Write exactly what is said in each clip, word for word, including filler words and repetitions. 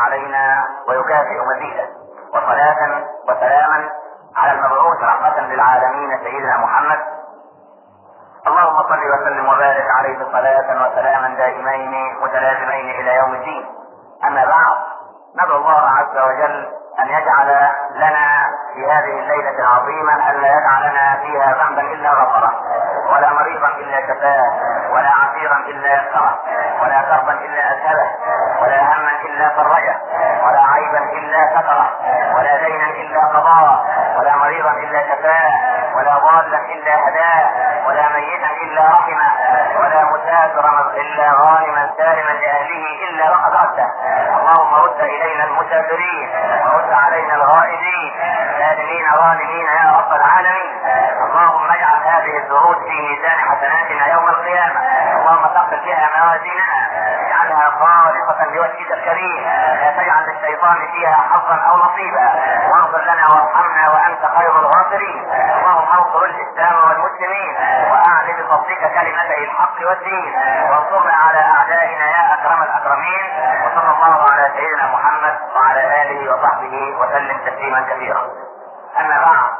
علينا ويكافئ مزيدا، وصلاة وسلاما على المبعوث رحمة للعالمين سيدنا محمد. اللهم صل وسلم وبارك عليه صلاة وسلاما دائمين متلازمين الى يوم الدين. اما بعد، ندعو الله عز وجل ان يجعل لنا في هذه الليلة العظيمة ان لا يجعلنا فيها ذنبا الا غفره، ولا مريضا الا شفاه، ولا عسيرا الا يسره، ولا كربا الا اذهبه، ولا هما الا فرجه، ولا عيبا الا ستره، ولا دينا الا قضاه، ولا مريضا الا شفاه، ولا ضالا الا هداه، ولا ميتا الا رحمه، ولا مسافرا الا غانما سالما لاهله الا وقد رده. اللهم رد الينا المسافرين ورد علينا الغائبين سالمين غانمين يا رب العالمين. اللهم اجعل هذه الدروس في ميزان حسناتنا يوم القيامه. اللهم ثقل بها موازيننا، اجعلها خالصة لوجهك الكريم، لا تجعل للشيطان فيها حظا او نصيبا. واغفر لنا وارحمنا وانت خير الغافرين. اللهم انصر الاسلام والمسلمين واعل بفضلك كلمتي الحق والدين، وانصرنا على اعدائنا يا اكرم الاكرمين. وصلى الله على سيدنا محمد وعلى اله وصحبه وسلم تسليما كثيرا. اما بعد،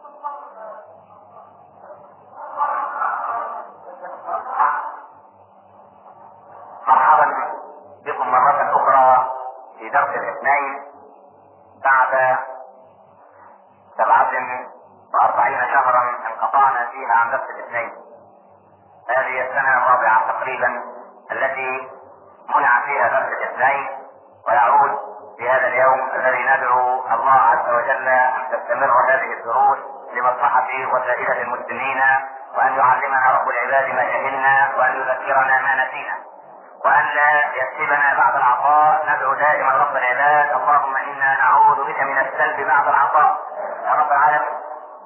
مرحبا بكم مرة اخرى في درس الاثنين بعد سبعة واربعين شهرا انقطعنا فيها عن درس الاثنين. هذه السنة الرابعة تقريبا التي منع فيها درس الاثنين، ويعود في هذا اليوم الذي ندعو الله عز وجل ان تستمر هذه الدروس لمصلحة وسائر المسلمين، وان يعلمنا رب العباد ما جهلنا، وان يذكرنا ما نسينا، وان لا يكتبنا بعد العطاء. ندعو دائما رب العباد: اللهم انا نعوذ بك من السلب بعد العطاء يا رب العالمين.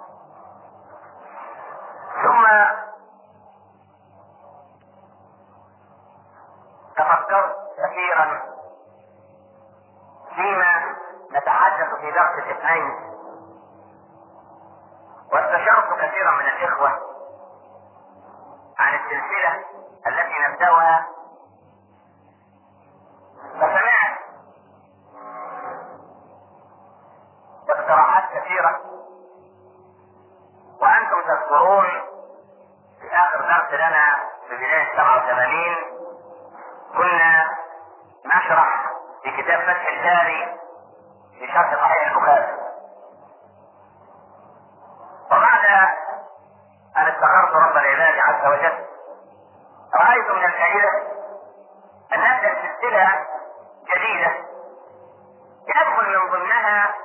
ثم تفكرت كثيرا فيما نتحدث في درس الاثنين، واستشرت كثيرا من الاخوة عن السلسلة التي نبدأها، فسمعت اقتراحات كثيرة. وانتم تذكرون في اخر درس لنا في بداية سبعة وثمانين كنا نشرح في كتاب فتح الباري في شرح صحيح البخاري، وبعد ان استخرت رب العباد عز وجل رأيت من الفائدة ان نبدأ سلسلة جديدة يدخل من ضمنها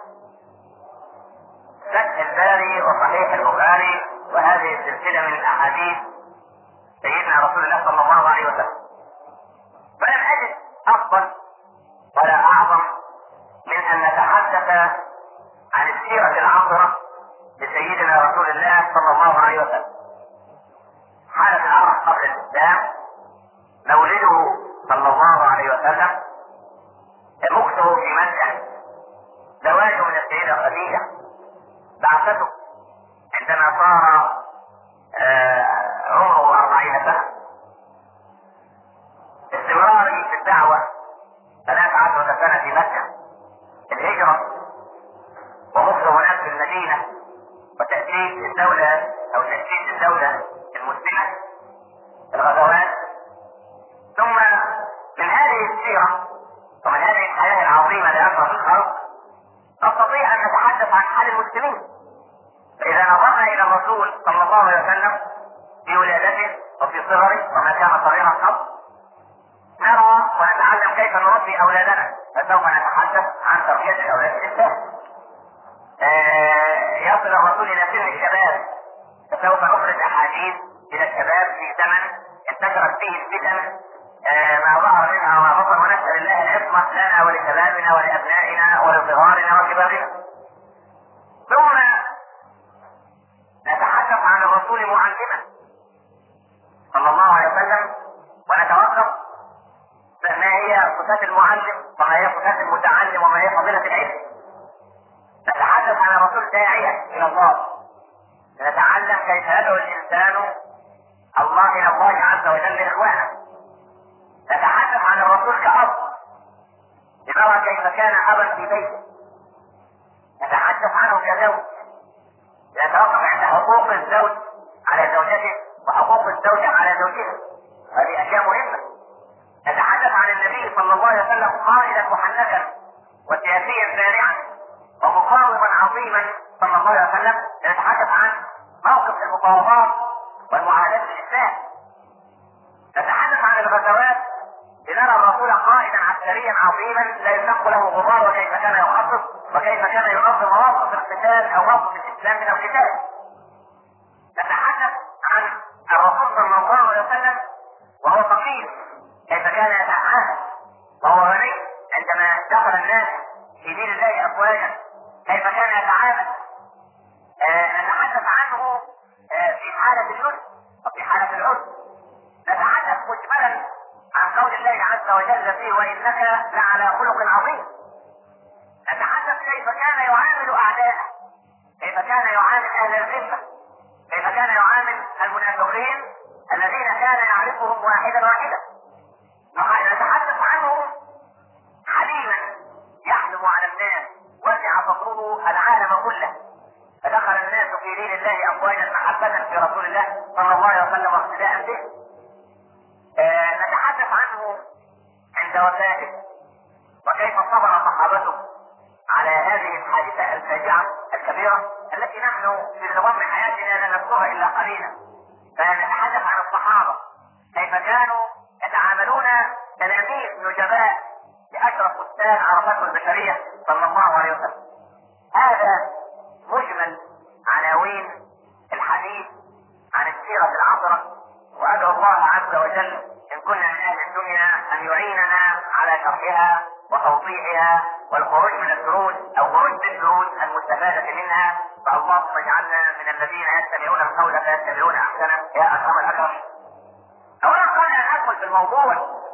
فتح الباري وصحيح البخاري، وهذه السلسلة من احاديث سيدنا رسول الله صلى الله عليه وسلم. فلم اجد افضل ولا اعظم من ان نتحدث عن السيرة العطرة لسيدنا رسول الله صلى الله عليه وسلم. حالة العرب قبل الاسلام، مولده صلى الله عليه وسلم، مكثه في مكة، زواجه من السيدة خديجة، بعثته عندما صار آه عمره أربعين سنة، استمراره في الدعوة ثلاث عشرة سنة في مكة، الهجرة ومكثه هناك في المدينة، وتأسيس الدولة أو تأسيس الدولة المسلمة، الغزوات. ثم من هذه السيرة ومن هذه الحياة العظيمة لأشرف الخلق نستطيع أن نتحدث عن حال المسلمين. فإذا نظرنا إلى الرسول صلى الله عليه وسلم في ولادته وفي صغره وما كان صغيرا قط، نرى ونتعلم كيف نربي أولادنا، فسوف نتحدث عن تربية أولاد الإسلام. آه يصل الرسول إلى سن الشباب، فسوف نخرج أحاديث إلى الشباب في زمن انتشرت فيه الفتن، آه ما ظهر منها وما بطن، ونسأل الله العصمة لنا ولشبابنا ولأبنائنا ولصغارنا وكبارنا. ثم نتحدث عن الرسول معلما صلى الله عليه وسلم، ونتوقف ما هي صفات المعلم وما هي صفات المتعلم وما هي فضيلة العلم. نتحدث عن الرسول داعية إلى الله، نتعلم كيف يدعو الإنسان الله إلى الله عز وجل إخوانا. نتحدث عن الرسول كأب نرى كيف كان ابا في بيته، نتحدث عنه كزوج، يتوقف عند حقوق الزوج على زوجته وحقوق الزوجة على زوجها، هذه اشياء مهمة. نتحدث عن النبي صلى الله عليه وسلم قائدا محنكا وسياسيا بارعا ومقاوما عظيما صلى الله عليه وسلم. نتحدث عن موقف المفاوضات والمعاهدات الاسلام. نتحدث عن الغزوات لنرى الرسول قائدا عسكريا عظيما لا يشق له غبار، وكيف كان يخطط وكيف كان ينظم مواقف القتال او موقف الاسلام من القتال. نتحدث عن الرسول صلى الله عليه وسلم وهو فقير كيف كان يتعامل، وهو غني عندما دخل الناس في دين الله افواجا كيف كان يتعامل. آه نتحدث عنه آه في حالة النصر وفي حالة العسر. نتحدث مجملا عن قول الله عز وجل فيه وانك لعلى خلق عظيم. نتحدث كيف كان يعامل اعداءه، كيف كان يعامل اهل الذمه، كيف كان يعامل المنافقين الذين كان يعرفهم واحدا واحدا. نتحدث عنهم حليما يحلم على الناس، وسع فضله العالم كله، فدخل الناس في دين الله افواجا محبه في رسول الله صلى الله عليه وسلم واقتداء به. آه نتحدث عنه عند وفاته وكيف صبر صحابته على هذه الحادثه الفاجعه الكبيره التي نحن في خضم حياتنا لا نذكرها الا قليلا. فنتحدث عن الصحابه كيف كانوا يتعاملون تلاميذ نجباء لاشرف استاذ عرفته البشريه صلى الله عليه وسلم. هذا مجمل عناوين الحديث عن السيره العطره، وادعو الله عز وجل ان كنا من اهل الدنيا ان يعيننا على شرحها وتوضيحها والخروج من الدروس او خروج بالدروس المستفاده منها. فاللهم اجعلنا من الذين يتبعون القول فيتبعون احسنه يا اكرم الاكرمين. اولا قبل ان ادخل في الموضوع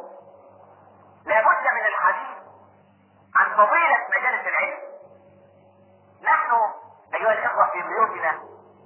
لابد من الحديث عن فضيله مجالس العلم. نحن ايها الاخوه في بيوتنا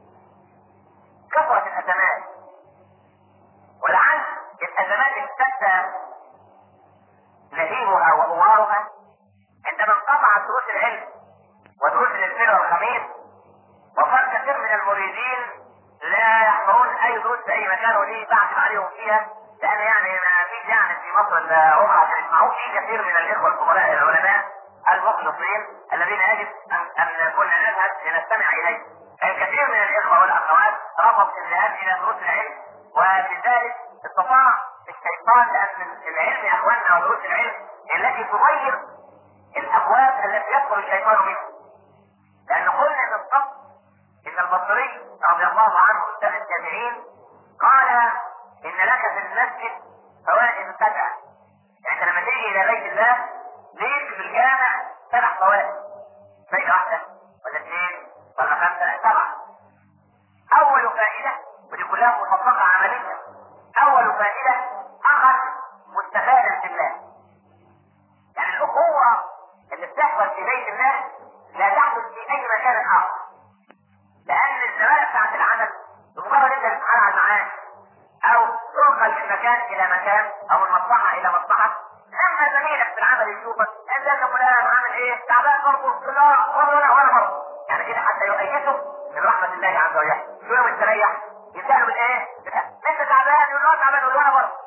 كثرت الازمات، ولعل الازمات اشتد لهيبها وأوارها عندما انقطعت دروس العلم ودروس الاثنين والخميس، وصار كثير من المريدين لا يحضرون اي دروس في اي مكان، ودي بعث عليهم فيها، لان يعني ما فيش يعني في مصر الا هم عشان يسمعوه. في كثير من الاخوه الفضلاء العلماء المخلصين الذين يجب ان ان كنا نذهب لنستمع اليه. الكثير من الاخوه والاخوات رفض الذهاب الى دروس العلم، ولذلك استطاع الشيطان، لان العلم يا اخواننا ودروس العلم التي تغير الابواب التي يدخل الشيطان منها. لان قلنا من قبل ان البصري رضي الله عنه استاذ التابعين قال ان لك في المسجد فوائد سبعه. يعني لما تيجي الى بيت الله ليك في الجامع سبع فوائد، فائده واحده ولا اثنين ولا خمسه، سبعه. اول فائده، ودي كلها مطبقه عمليه، اول فائده اخذ مستفادا في الله. يعني الاخوه اللي بتحصل في بيت الله لا تحدث في اي مكان اخر، لان الزمالة بتاعت العمل بمجرد انت تتحال على المعاش او تنقل من مكان الى مكان او من مصلحه الى مصلحه، لما زميلك في العمل يشوفك انت انت فلان عامل ايه؟ تعبان برضه؟ لا ولا ولا برضه، يعني كده حتى يؤيده من رحمه الله عز وجل. شويه مستريح يسأله من ايه؟ انت تعبان؟ يقول له تعبان، يقول له انا برضه.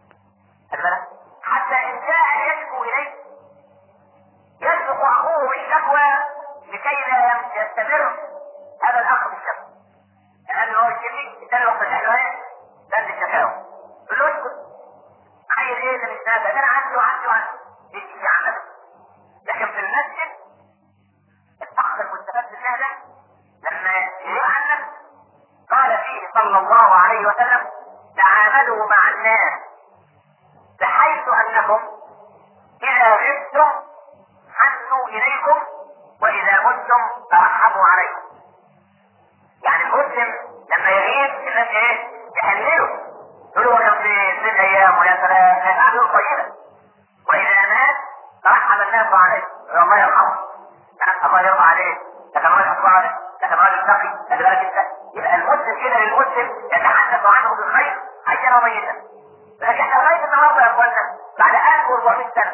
حتى ان جاء يشكو اليه يسبق اخوه بالشكوى لكي لا يستمر هذا الاخ بالشكوى. لان هو يشكي الثاني وقت الحلوه ده الشكاوى، يقول له اسكت، عايز ايه؟ ده مش نافع، ده انا عندي وعندي وعندي يجي يعمل. لكن في المسجد الاخ المستفاد بالله ده لما يعلم قال فيه صلى الله عليه وسلم تعاملوا مع الناس بحيث انكم اذا غبتم حنوا اليكم واذا متم ترحموا عليكم. يعني المسلم لما يغيب الناس ايه؟ يحلله، يقولوا كان في ست ايام ويا سلام كانت عامله طيبه، واذا مات ترحم الناس عليه، الله يرحمه، الله يرضى عليه، ده كان راجل صالح، ده كان راجل تقي، خلي بالك انت. يبقى المسلم كده للمسلم يتحدث عنه بالخير حيا وميتا. لكن احنا لغايه النهارده يا اخوانا بعد ألف وأربعمائة سنه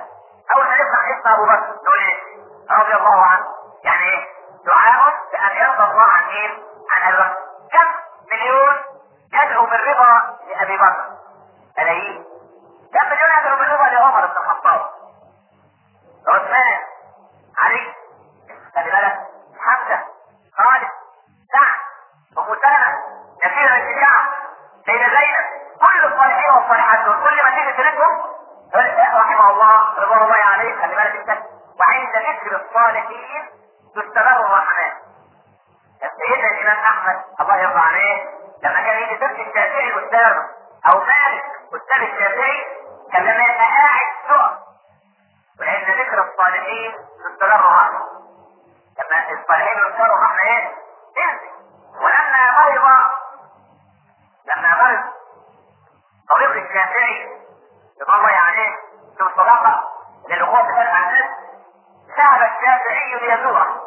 اول ما نسمع اسم ابو بكر نقول ايه؟ رضي الله عنه. يعني ايه؟ دعاء بان يرضى الله عن ايه؟ عن ابي بكر. كم مليون يدعو بالرضا لابي بكر؟ ملايين. كم مليون يدعو بالرضا لعمر بن الخطاب، عثمان، علي، خلي بالك، حمزه، خالد، سعد، ام سلمه، كثير من الشعب، سيدة زينب، كل الصالحين والصالحات دول كل ما تيجي سيرتهم رحمه الله رضوان الله عليه. خلي بالك انت، وعند ذكر الصالحين تستمر الرحمات. سيدنا الامام احمد الله يرضى عليه لما كان يجي سيرة الشافعي قدامه او مالك قدام الشافعي كان لما يبقى قاعد سؤال، وعند ذكر الصالحين تستمر الرحمة. لما الصالحين يذكروا الرحمة ايه؟ تنزل. ولما مرض لما مرض طريق الشافعي رضوان الله عليه في الصداقة للأخوة بتاع الناس، ذهب الشافعي ليزوره.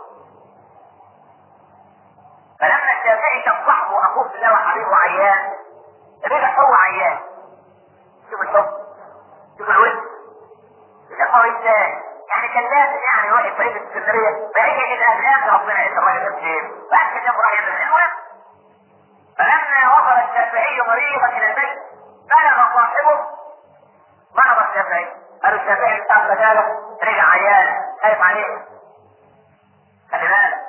فلما الشافعي كان صاحبه أخوه في الله وحبيبه عيان، رجع هو عيان. شوف الحب، شوف الود، شوف ازاي يعني كان لازم يعني واحد بعيد الاسكندريه بعيد الى الاخر ربنا يسر الراجل تفسير بعد كده راح يدرس المهم. فلما وصل الشافعي مريضا الى البيت بلغ صاحبه مرض الشافعي، قالوا الشافعي بتاع الرجاله رجع عيان خايف عليه. خلي بالك.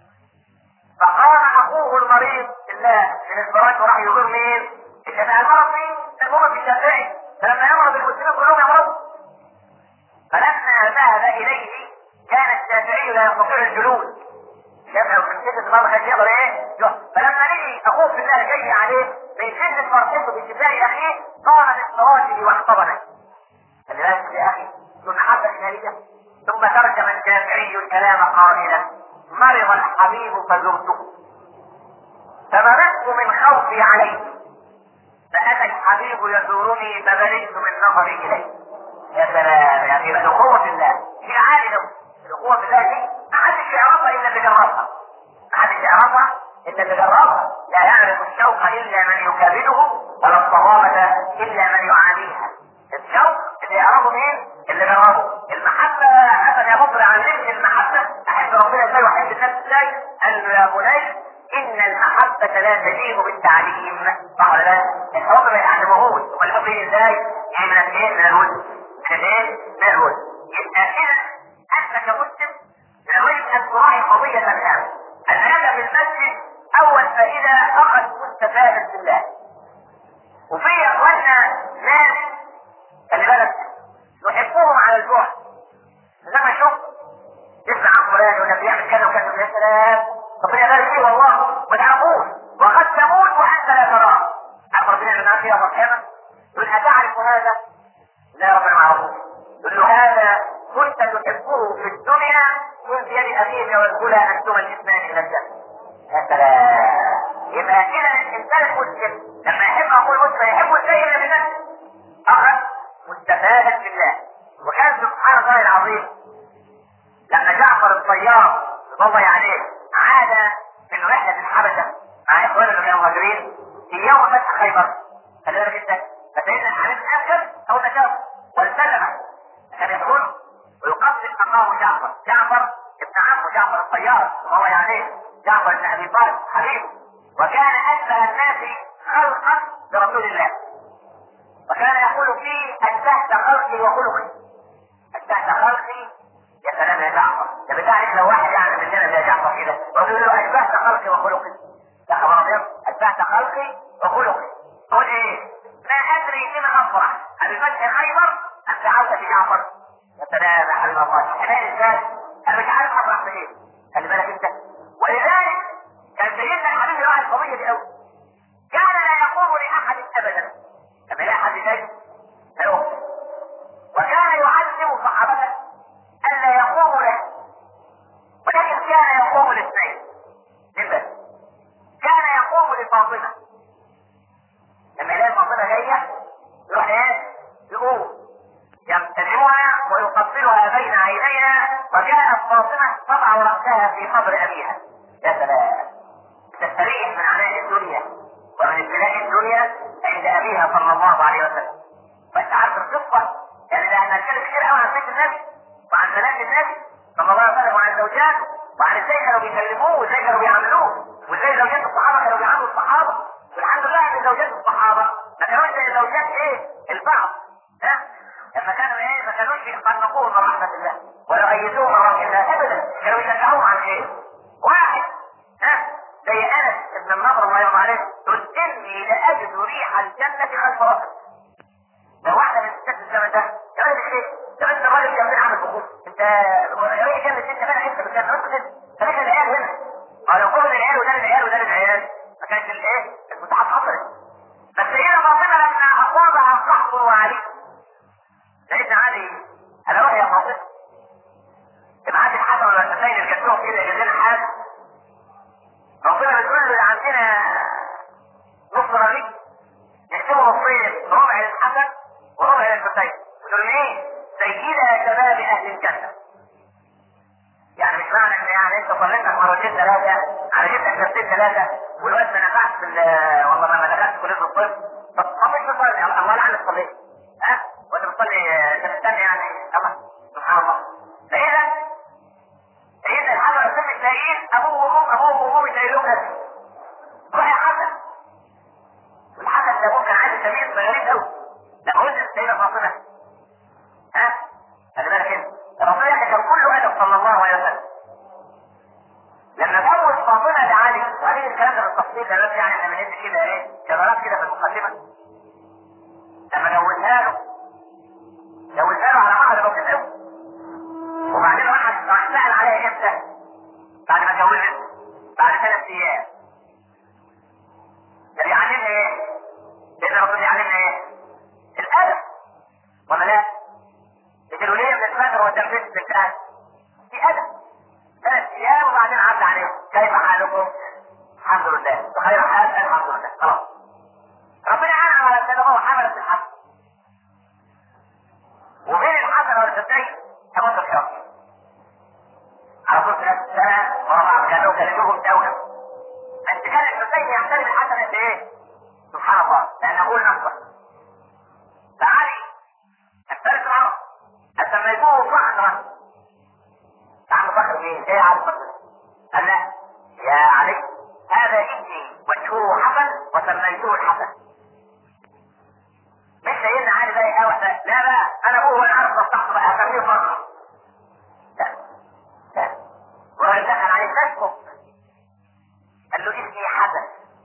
فقام اخوه المريض بالله من الفراش وراح يزور مين؟ الشافعي. المرض مين؟ المرض الشافعي. فلما يمرض المسلمين كلهم يمرضوا. فلما ذهب اليه كان الشافعي لا يستطيع الجلوس. الشافعي وكان شدة مرة كان يقدر ايه؟ فلما لقي اخوه في الله جاي عليه من شدة فرحته بشفاء اخيه قام من فراشه واحتضنه. خلي بالك يا اخي، ثم حبة خارجة ثم ترجم الشافعي الكلام قائلا: مرض الحبيب فزرته فمرضت من خوفي عليه فاتى الحبيب يزورني فبلغت من نظري اليه. يا سلام يا اخي، الاخوة بالله في عالي له. الاخوة بالله دي ما حدش يعرفها الا اللي جربها. ما حدش يعرفها الا اللي جربها. لا يعرف الشوق الا من يكابده ولا الصوابة الا من يعانيها. الشوق اللي يعرفه مين؟ اللي جربه. المحبة حسن يا بطل علمني المحبة، احب ربنا ازاي واحب الناس ازاي؟ قال له يا بني ان المحبة لا تجيب بالتعليم. صح ولا لا؟ الحب ما يعلمهوش. والحب ازاي؟ يعني من الايه؟ من الود. من الايه؟ من الود. يبقى كده انت كمسلم نريد ان تراعي قضية الهام. ان هذا في المسجد اول فائدة فقط مستفادة بالله. وفي اخواننا ناس خلي بالك نحبهم على البعد. لما شوف يسمع عن فلان يقول لك بيعمل كذا وكذا، يا سلام ربنا يبارك فيه والله ما تعرفوش وقد تموت وانت لا تراه. عارف ربنا يعمل معاك يوم القيامة؟ يقول اتعرف هذا؟ لا ربنا ما يعرفوش. يقول له هذا كنت تحبه في الدنيا كنت بيد ابيك والكلى انتما الاثنان الى الجنة. يا سلام. يبقى كده الانسان المسلم لما يحب اخوه المسلم يحبه ازاي؟ الا بنفسه. اخذ مستفادا بالله. وكان سبحان الله العظيم لما جعفر الطيار رضي عليه عاد من رحلة الحبشة مع اخوانه من المهاجرين في يوم فتح خيبر. خلي بالك انت، فسيدنا الحبيب اخر او نجاح والتزم كان يدخل ويقدم امامه جعفر. جعفر ابن عمه جعفر الطيار وهو عليه جعفر بن ابي طالب حبيبه، وكان اشبه الناس خلقا برسول الله. وكان يقول فيه اشبهت خلقي وخلقي. اشبهت خلقي. يا سلام يا جعفر، ده بتاعك لو واحد يعني مننا زي جعفر كده ويقول له اشبهت خلقي وخلقي. يا خبر ابيض، اشبهت خلقي وخلقي. قول ايه؟ ما ادري لما افرح بفتح خيبر ام بعودة جعفر. يا سلام يا حبيب الله، حبايب ازاي؟ انا مش عارف افرح بايه. خلي بالك انت. ولذلك كان سيدنا الحبيب راعي القضية دي قوي. كان لا يقول لاحد ابدا لما لا احد جاي فيقول. وكان يعلم صحابته الا يقوموا له، ولكن كان يقوم لاثنين. لماذا؟ كان يقوم لفاطمه لما يلاقي فاطمه جايه يروح ايه؟ يقوم يمتنعها ويقبلها بين عينيها، وكانت فاطمه تضع راسها في قبر ابيها. يا سلام، تستريح من عناء الدنيا ومن ابتلاء الدنيا عند ابيها صلى الله عليه وسلم. وانت عارف القصه يعني ده احنا هنتكلم كتير قوي عن بيت النبي وعن بنات النبي صلى الله عليه وسلم وعن زوجاته وعن ازاي كانوا بيكلموه وازاي كانوا بيعاملوه وازاي زوجات الصحابه كانوا بيعاملوا الصحابه. والحمد لله ان زوجات الصحابه ما كانوش زي زوجات ايه البعض. ها لما كانوا ايه ما كانوش يقنطوه من رحمه الله ولا يؤيدوه من رحمه الله ابدا. كانوا يشجعوه عن ايه؟ واحد ها زي انس ابن النضر الله يرضى عليه يقول اني لاجد ريح الجنه خلف راسي. لو واحده من ستات الزمن ده يا راجل ايه؟ يا راجل الراجل جنبنا عامل بخور انت يا راجل جنة انت فين انت بالجنه انت كده خليك العيال هنا. اه لو كل العيال وده العيال وده العيال ما كانش الايه المتعه حصلت. بس هنا ربنا لما اصابها القحط وعليه سيدنا علي انا روح يا فاطمه ابعت الحسن ولا الحسين الكتوم كده يجيب لنا حاجه. ربنا بتقول له عندنا نص رغيف يحسبوا نصين ربع للحسن وربع للحسين ودول مين؟ سيدة شباب اهل الجنه. يعني مش معنى ان يعني انت صليتك مرتين ثلاثه على جبتك مرتين ثلاثه والوقت ما نفعش في والله ما دخلت كليه الطب طب مش بتصلي الله لعن الصلاه ها وانت بتصلي انت بتستنى يعني الله سبحان الله. فاذا سيدنا الحسن والحسين مش لاقيين ابوه وامه ابوه وامه مش لاقيين لهم روح يا حسن. والحسن ده ابوه كان عايز سمير غريب قوي لما قلت السيده فاطمه ها خلي بالك انت الرسول كان كله ادب صلى الله عليه وسلم. لما جوز فاطمه لعلي وهذه الكلام ده بالتفصيل ده بس يعني احنا بندي كده ايه كبارات كده في المقدمه. لما جوزها له جوزها له على مهر بسيط قوي وبعدين راح راح سال عليها امتى؟ بعد ما اتجوزت بعد ثلاث ايام. ده بيعلمنا ايه؟ لان الرسول يعلمنا ايه؟ الادب ولا لا؟ الوليه من الفجر والتنفيذ بالكهف في ادب. ثلاث ايام وبعدين عدى عليهم كيف حالكم؟ الحمد لله بخير حال الحمد لله خلاص. ربنا عانى على السلامه وحملت الحق وبين الحسن والحسين تمام الشر على طول ثلاث سنه ورا بعض كانوا كلموهم دوله. بس كان الحسين يحترم الحسن قد ايه؟ سبحان الله لان اقول نصر فعلي الثالث العرب سميتوه فخرا. عم فخر مين؟ ايه عم فخر؟ قال لا يا علي هذا ابني وجهه حسن وسميتوه الحسن. مش سيدنا علي زي ايه واحده لا بقى انا ابوه وانا عارف مصلحته بقى هسميه فخر. لا لا وراجل دخل عليه تسكت قال له اسمي حسن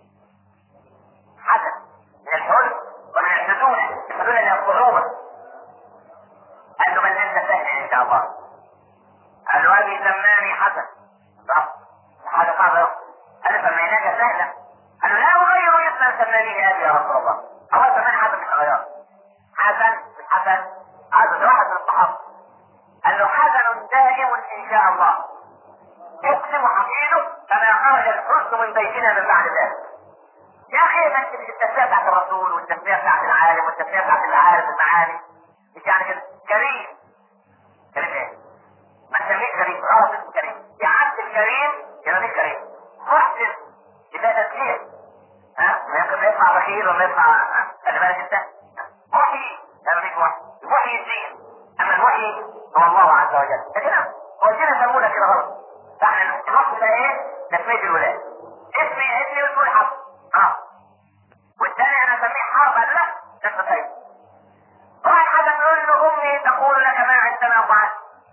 حسن من الحزن ومن الحزونه الحزونه اللي الصعوبه. قال له بل انت سهل ان شاء الله. قال له ابي سماني حسن صح هذا صعب. قال سميناك سهلا. قال له لا اغير اسما سمانيه ابي يا رسول الله. الله سماني حسن مش غير حسن مش حسن. هذا واحد من الصحابه قال له حسن دائم ان شاء الله يقسم حفيده كما خرج الحسن من بيتنا من بعد ذلك. يا اخي ما انت التسميه بتاعت الرسول والتسميه بتاعت العالم والتسميه بتاعت العارف المعاني مش يعني كده كريم. كريم ايه؟ ما تسميش كريم غلط اسمه كريم. يا عبد الكريم يبقى مش كريم. محسن يبقى تسميه ها ما يمكن يطلع بخيل ولا يطلع خلي بالك انت محيي يبقى مش محيي. محيي الدين اما المحيي هو الله عز وجل. لكن هو كده سمونا كده غلط. فاحنا الوقت ده ايه؟ تسميه الولاد. اسمي اسمي واسمه حرب اه والثاني انا اسميه حرب لا ده خير. راح حدا يقول له امي تقول لك ما عندنا فعل.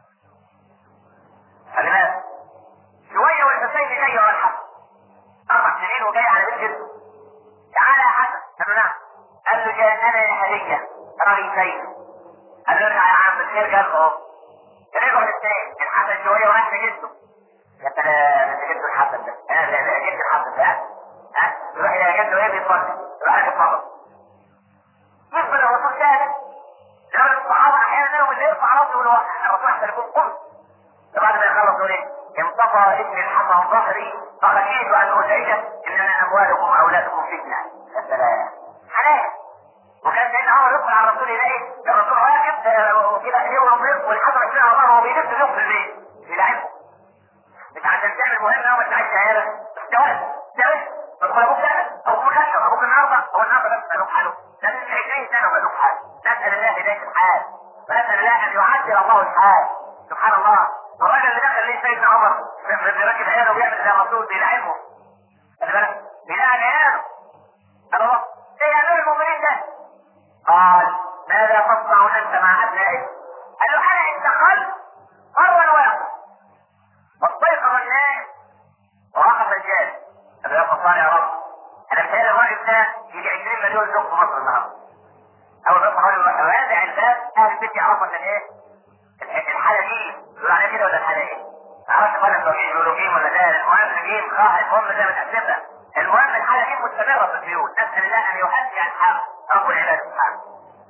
خلي بالك شويه والحسين جاي ورا الحسن اربع سنين وجاي على بيت جده. تعالى يا حسن. قال له نعم. قال له جاءنا هديه رغيفين. قال له ارجع يا عم الخير قال له رجعوا الاثنين الحسن شويه وراح لجده. يا سلام انت جده الحسن ده انا لا لا جد الحسن ده ها يروح الى جده ايه بيتفرج يروح يتفرج يقبل الرسول ثاني. لما الصحابه احيانا لهم اللي يرفع راسه يقول الرسول احسن يكون قم. فبعد ما يخلص يقول ايه؟ انطفى ابن الحسن ظهري فخشيت ان ازعجه انما اموالكم واولادكم فتنه. يا سلام حلال. وكان سيدنا عمر يدخل على الرسول يلاقي الرسول راكب وكده يوم يوم والحسن يشيل على ظهره وهو بيلف اليوم في البيت يلعبه مش عشان تعمل مهمه وما تعيش عيالك بس جواز جواز تدخل ابوك سنه او ابوك عشره ابوك النهارده هو النهارده بس مالوك حاله لازم عشرين سنه مالوك حال. نسال الله هدايه الحال فنسأل الله ان يعدل الله الحال. سبحان الله. والراجل اللي دخل ليه سيدنا عمر راكب عياله وبيعمل زي مطلوب بيلعبه، خلي بالك بيلعب عياله. قال الله ايه يا امير المؤمنين ده؟ قال ماذا تصنع انت مع ابنائك؟ قال له انا انتقلت مرة واحدة واستيقظ الناس ووقف الجالس. قال له يا فصال يا رب انا متهيألي الراجل ده يجي عشرين مليون زوج في مصر النهارده. اول ما يصحى الراجل وادع الباب اهل البيت يعرفوا ان ايه؟ الحالة دي يقولوا عليها كده ولا الحالة ايه؟ معرفش ولا بيقولوا جيم ولا ده، المهم جيم خاء، المهم زي ما تحسبها. المهم الحالة دي مستمرة في البيوت، نسأل الله ان يهدي الحال رب العباد سبحانه.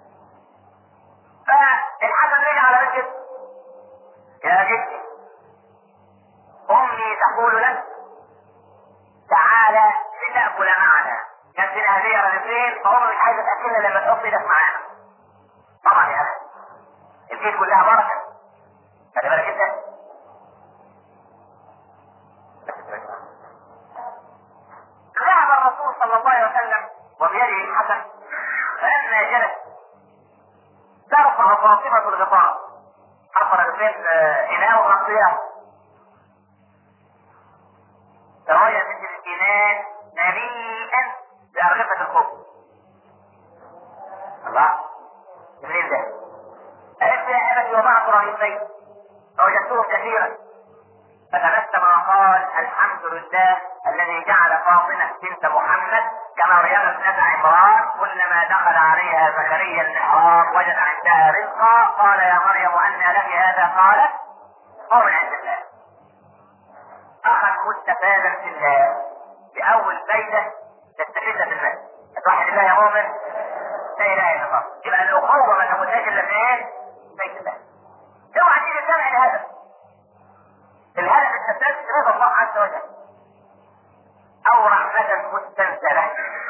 فالحسن رجع على رجل يا جدي امي تقول لك تعالى لتأكل معنا، كان فينا هدية رغيفين فامي مش عايزة تأكلنا لما تحط ايدك معانا. طبعا يا اخي البيت كلها بركة، خلي بالك انت. ذهب الرسول صلى الله عليه وسلم وبيده الحسن، فلما جلس ترفع فاطمة الغطاء، حفر رغيفين اناء وغطياه، تغير مثل الإناء مليئا بأرغفة الخبز. الله جميل ده. قالت يا أبتي وضعت رغيفين فوجدتهم كثيرا، فتبسم وقال الحمد لله الذي جعل فاطمة بنت محمد كمريم ابنة عمران كلما دخل عليها زكريا المحراب وجد عندها رزقا قال يا مريم أنى لك هذا؟ قالت هو من عند الله. أخذ مستفادا في الله بأول فايدة تستفيدها في المال. توحد الله يا مؤمن لا إله إلا الله. يبقى الأخوة ما تاخدهاش إلا من إيه؟ بيت الله. اوعى تيجي تسمع الهدف. الهدف الأساسي رضا الله عز وجل أو رحمة مستنزلة.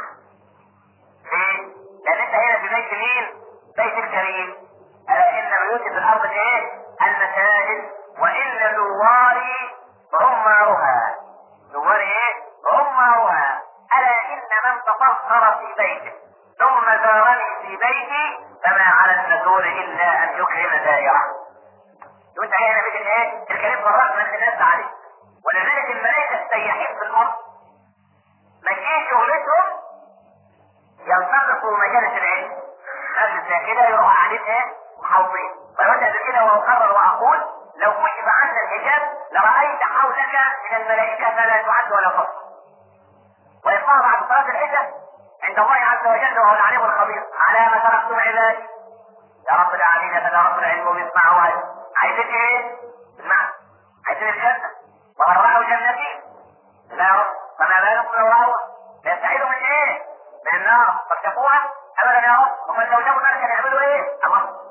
ليه؟ لأن أنت هنا في بيت مين؟ بيت الكريم. ألا إن بيوت في الأرض إيه؟ المساجد وإن زواري عمارها. زوار ايه؟ عمارها. الا ان من تطهر في بيته ثم زارني في بيتي فما على المزور الا ان يكرم زائره. وانت هنا بيت الايه؟ الكريم فرق من الناس عليه. ولذلك الملائكه السياحين في الارض مجيء شغلتهم ينطلقوا مجالس العلم. ناس زي كده يروحوا قاعدين ايه؟ محافظين. فيوجد كده واقرر واقول لو كشف عنا الحجاب لرأيت حولك من الملائكة فلا تعد ولا تحصى. ويقال بعد صلاة العشاء عند الله عز وجل وهو العليم الخبير على ما تركتم عبادي يا رب العالمين فلا رب العلم ويسمعوا. عايزين ايه؟ اسمع، عايزين الجنة وهل رأوا جنتي؟ لا يا رب فما بالكم لو رأوا يستعيدوا من ايه؟ من النار فاكتفوها ابدا يا رب. ومن لو جابوا ذلك يعملوا ايه؟ الله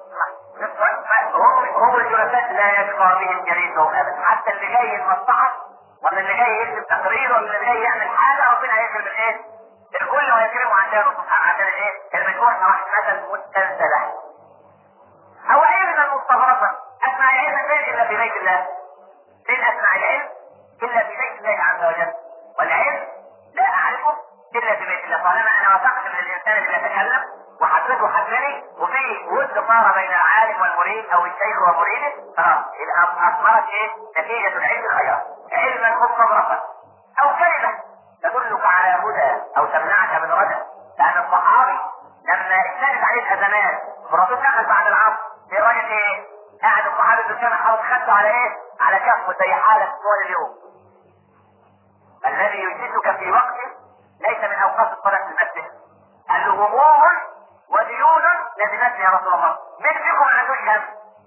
هم الجلسات لا يشقى بهم جليسهم ابدا. حتى اللي جاي المصلحه ولا اللي جاي يكتب تقرير ولا اللي جاي يعمل حاجه ربنا هيكرم الايه؟ الكل ويكرمه عشانه سبحانه. عشان الايه؟ المجموع رحمه مستنزله. او علما مستغرقا. اسمع العلم فين الا في بيت الله؟ فين اسمع العلم الا في بيت الله عز وجل؟ والعلم لا اعرفه الا في بيت الله. طالما انا وثقت من الانسان اللي يتكلم وحدثه حدثني وفي ود صار بين العالم والمريد او الشيخ ومريده خلاص يبقى اثمرت ايه؟ نتيجه العلم الخيرات. علما مستغرقا او كلمه تدلك على هدى او تمنعك من ردى. لان الصحابي لما اشتدت عليه الازمات والرسول دخل بعد العصر في الراجل ايه؟ قاعد الصحابي في الجامع حاطط خده على ايه؟ على كفه زي حالك طول اليوم. الذي يجلسك في وقت ليس من اوقات الصلاه في المسجد. قال له هموم وديون لازمتني يا رسول الله. مين فيكم ما عندوش هم؟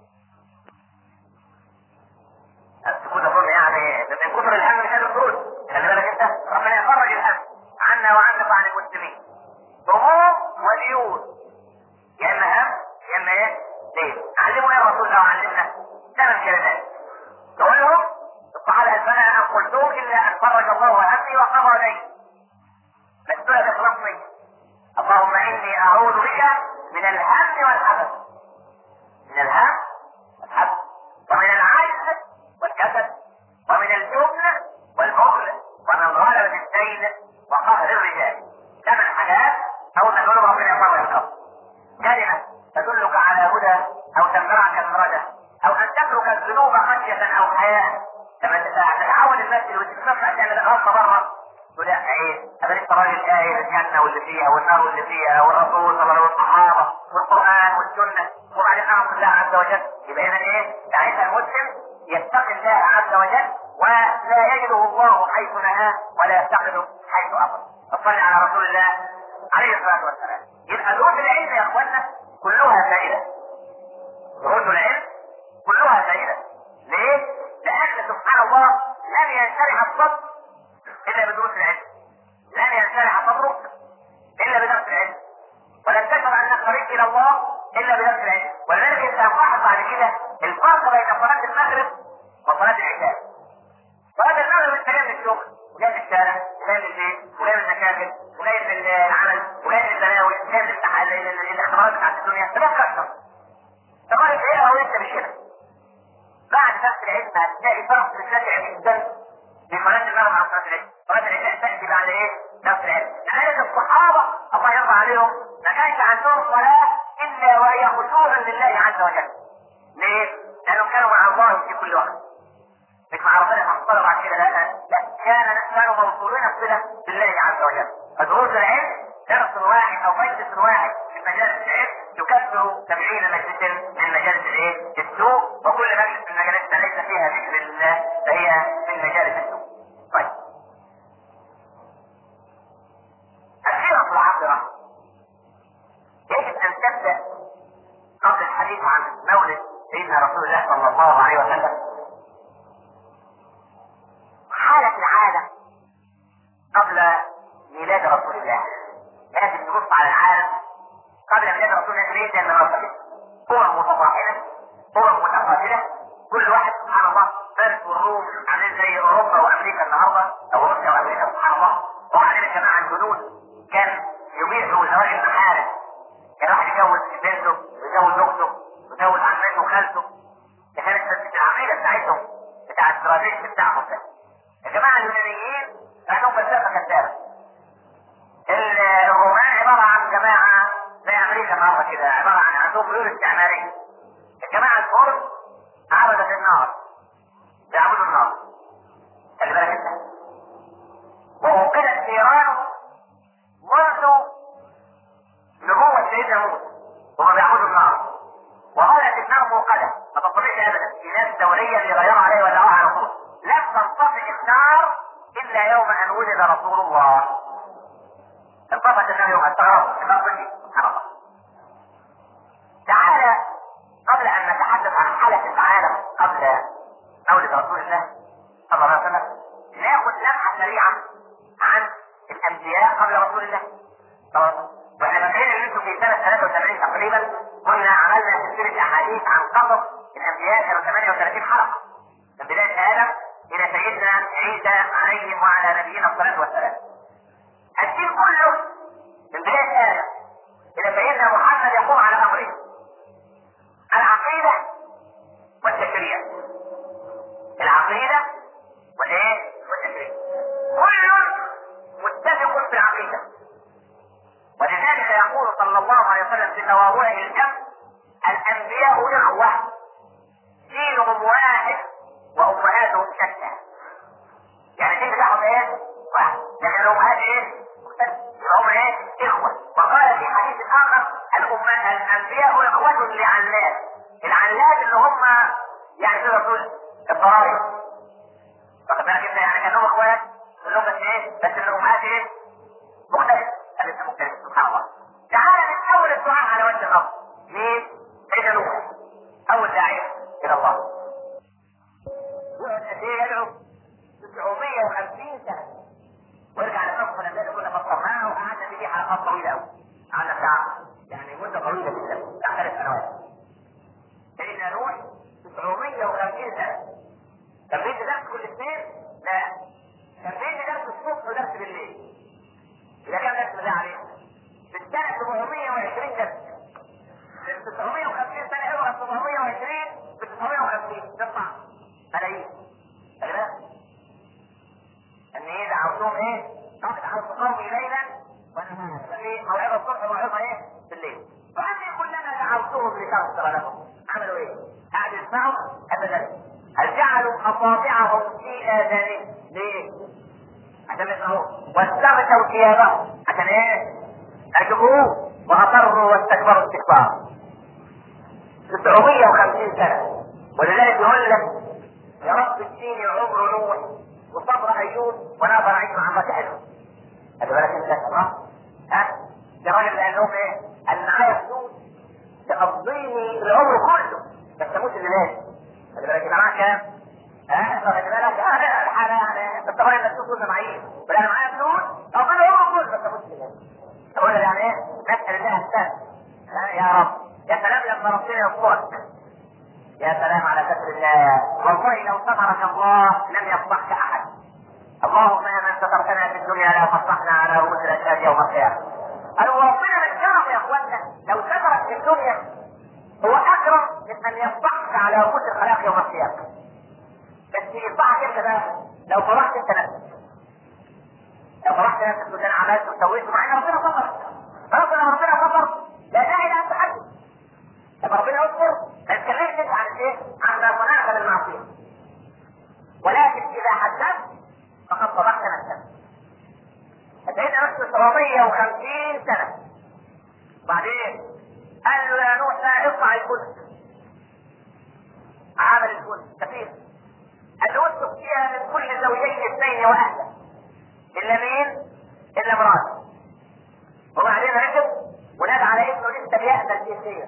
السكوت اظن يعني من كثر الهم مش قادر تقول. خلي بالك انت ربنا يفرج الهم عنا وعنك وعن المسلمين. هموم وديون يا اما هم يا اما ايه؟ دين. علموا يا رسول الله علمنا ثمان كلمات تقول لهم الصحابه الفنا ان قلتم الا ان فرج الله همي وقضى ديني. مسؤولة تخلصني اللهم اني اعوذ بك من الهم والحزن. من الهم والحزن ومن العجز والكسل ومن الجبن والبخل ومن غلبة الدين وقهر الرجال. ثمان حاجات اول ما نقولهم ربنا يفرج القلب. كلمة تدلك على هدى او تمنعك او حياه لما تتعود النفس وتتنفع تعمل غلطه بره تقول لا ايه هذا لسه راجل قايل الجنه واللي فيها والنار واللي فيها والرسول صلى الله عليه وسلم والصحابه والقران والسنه وبعدين امر الله عز وجل. يبقى اذا ايه؟ ساعتها المسلم يتقي الله عز وجل ولا يجده الله حيث نهاه ولا يفتقده حيث امر. فصلي على رسول الله عليه الصلاه والسلام. يبقى دروس العلم يا اخوانا كلها فائده. دروس العلم كلها فائده. ليه؟ لان سبحان الله لن ينشرح الصدر الا بدروس العلم. لن ينشرح صدرك الا بدرس العلم. ولن تشعر انك طريق الى الله الا بدرس العلم. ولذلك انت هتلاحظ بعد كده الفرق بين صلاه المغرب وصلاه العشاء. صلاه المغرب انت جاي من الشغل وجاي من الشارع وجاي من البيت وجاي من المكاتب وجاي من العمل وجاي من البلاوي وجاي من الاختبارات بتاعت الدنيا تبقى تكسر. طبعا الحقيقه هو انت مش هنا. بعد درس العلم هتلاقي فرق شاسع جدا في صلاه المغرب عن صلاه العشاء. صلاه العشاء تاتي بعد ايه؟ درس العلم. لذلك الصحابه الله يرضى عليهم ما كانش عندهم صلاه الا وهي خشوعا لله عز وجل. ليه؟ لانهم كانوا مع الله في كل وقت. مش مع ربنا فانصروا بعد كده لا لا كان كانوا موصولين الصله بالله عز وجل. فدروس العلم درس واحد او مجلس واحد في مجالس العلم يكفر سبعين مجلس من مجالس الايه؟ السوء. وكل مجلس من مجالس ليس فيها ذكر الله فهي من مجالس السوء. طيب. السيرة العابرة يجب ان تبدا قبل الحديث عن مولد سيدنا رسول الله صلى الله عليه وسلم حالة العالم قبل ميلاد رسول الله. لازم تبص على العالم قبل ميلاد رسول الله ليه؟ لأن مرتبط أمم متطاحنة أمم متقاتلة كل واحد سبحان الله فارس والروم عاملين زي أوروبا وأمريكا النهارده أو روسيا وأمريكا سبحان الله. وبعدين الجماعة الجنود كان يبيعوا زواج المحارم. كان واحد يجوز بنته ويجوز أخته ويجوز عمته وخالته. دي كانت العقيدة بتاعتهم بتاع الاستراتيجي بتاعهم ده. الجماعة اليونانيين عندهم فلسفة كذابة. الرومان عبارة عن جماعة زي أمريكا النهارده كده عبارة عن عندهم ميول استعمارية. الجماعة الفرس عبدت النار يعبدوا النار. خلي بالك انت. ووقدت إيران منذ نبوة سيدنا موسى وهم بيعبدوا النار. وظلت النار موقدة ما تستطيعش أبدا في ناس دولية اللي غيروا عليها ولا على طول. لم تنطفئ النار الا يوم ان ولد رسول الله. انطفت النار يوم التعرف النار كله سبحان الله. تعالى قبل ان نتحدث عن حالة العالم قبل مولد رسول الله صلى الله عليه وسلم ناخذ لمحة سريعة عن الانبياء قبل رسول الله صلى الله عليه وسلم. واحنا فاكرين ان انتم في سنة ثلاثة وثمانين تقريبا كنا عملنا سلسلة احاديث عن قصص الانبياء كانوا ثمانية وثلاثين حلقة من بداية آدم إلى سيدنا عيسى عليه وعلى نبينا الصلاة والسلام. الدين كله من بداية آدم إلى سيدنا محمد يقوم على أمره العقيدة والتشريع. العقيدة والإيه؟ والتشريع. كل متفق في العقيدة. ولذلك يقول صلى الله عليه وسلم في تواضعه الجم الأنبياء إخوة دينهم واحد وأمهاتهم شتى. يعني دين بتاعهم ايه؟ واحد. لكن الأمهات ايه؟ مختلفة. هم ايه؟ إخوة. وقال في حديث آخر الأمهات الأنبياء إخوة لعلات. العلات اللي هم يعني تقدر تقول الضرايب. واخد بالك انت يعني كانوا إخوات كلهم بس ايه؟ بس الأمهات ايه؟ مختلفة. لسه مختلفة سبحان الله. تعالى من أول الدعاء على وجه الأرض. مين؟ سيدنا نوح. أول داعية إلى الله. وقد ايه يدعو تسعمية وخمسين سنة وارجع لنصف الانبياء كنا فصلناها وقعدنا فيه حلقات طويلة قوي. قعدنا ساعة يعني مدة طويلة جدا بتاع ثلاث سنوات. سيدنا نوح تسعمية وخمسين سنة. كان بيدي درس كل اثنين؟ لا. كان بيدي درس الصبح ودرس بالليل. إذا كان درس بالله عليه. في السنة سبعمية وعشرين درس. في تسعمية وخمسين سنة اضرب سبعمية وعشرين في تسعمية وخمسين تطلع ملايين. خلي ان ايه دعوتهم ايه؟ قد دعوت قومي ليلا ونهارا. في موعظة الصبح وموعظة ايه؟ بالليل. وأني كلما دعوتهم لتغفر لهم عملوا ايه؟ قعدوا يسمعوا ابدا. هل جعلوا اصابعهم في اذانهم. ليه؟ عشان يسمعوه. واستغشوا ثيابهم عشان ايه؟ اعجبوه واصروا واستكبروا استكبارا. تسعمية وخمسين سنة. ولذلك يقول لك يا رب اديني عمر نوح وصبر ايوب وانا اقدر اعيش مع مشاعره. خلي بالك انت ها؟ ها؟ ده راجل قال لهم ايه؟ ان معايا فلوس تقضيني العمر كله بس تموت اللي لازم. خلي بالك يبقى معاك كام؟ ها؟ خلي بالك اه الحاله يعني انت طبعا انك تفوز معايا ولا انا معايا فلوس اقضي العمر كله بس تموت اللي لازم. اقول يعني ايه؟ نسال الله السلام. يا رب يا سلام لما ربنا يذكرك. يا سلام على ستر الله. والله لو سترك الله لم يفضحك احد. اللهم يا من سترتنا في الدنيا لا تفضحنا على رؤوس الاشهاد يوم القيامه. قالوا ربنا من كرم يا اخوانا لو سترك في الدنيا هو اكرم من ان يفضحك على رؤوس الخلائق يوم القيامه. بس يفضحك انت بقى لو فرحت انت نفسك. لو فرحت نفسك وانت عملت وسويت مع ان ربنا ستر. ربنا ربنا ستر لا داعي لان تحدث. لما ربنا يذكر ما يتكلمش انت عن ايه؟ عن ما صنعت من المعصيه. ولكن اذا حدثت فقد صدقت نفسك. فسيدنا نفسه سبعمية وخمسين سنه. بعدين قال له يا نوح اقطع الفلك. عمل الفلك سفينه. قال له اسلك فيها من كل زوجين اثنين واهلا. الا مين؟ الا امراته. وبعدين ركب ونادى على ابنه لسه بيأذن في السير.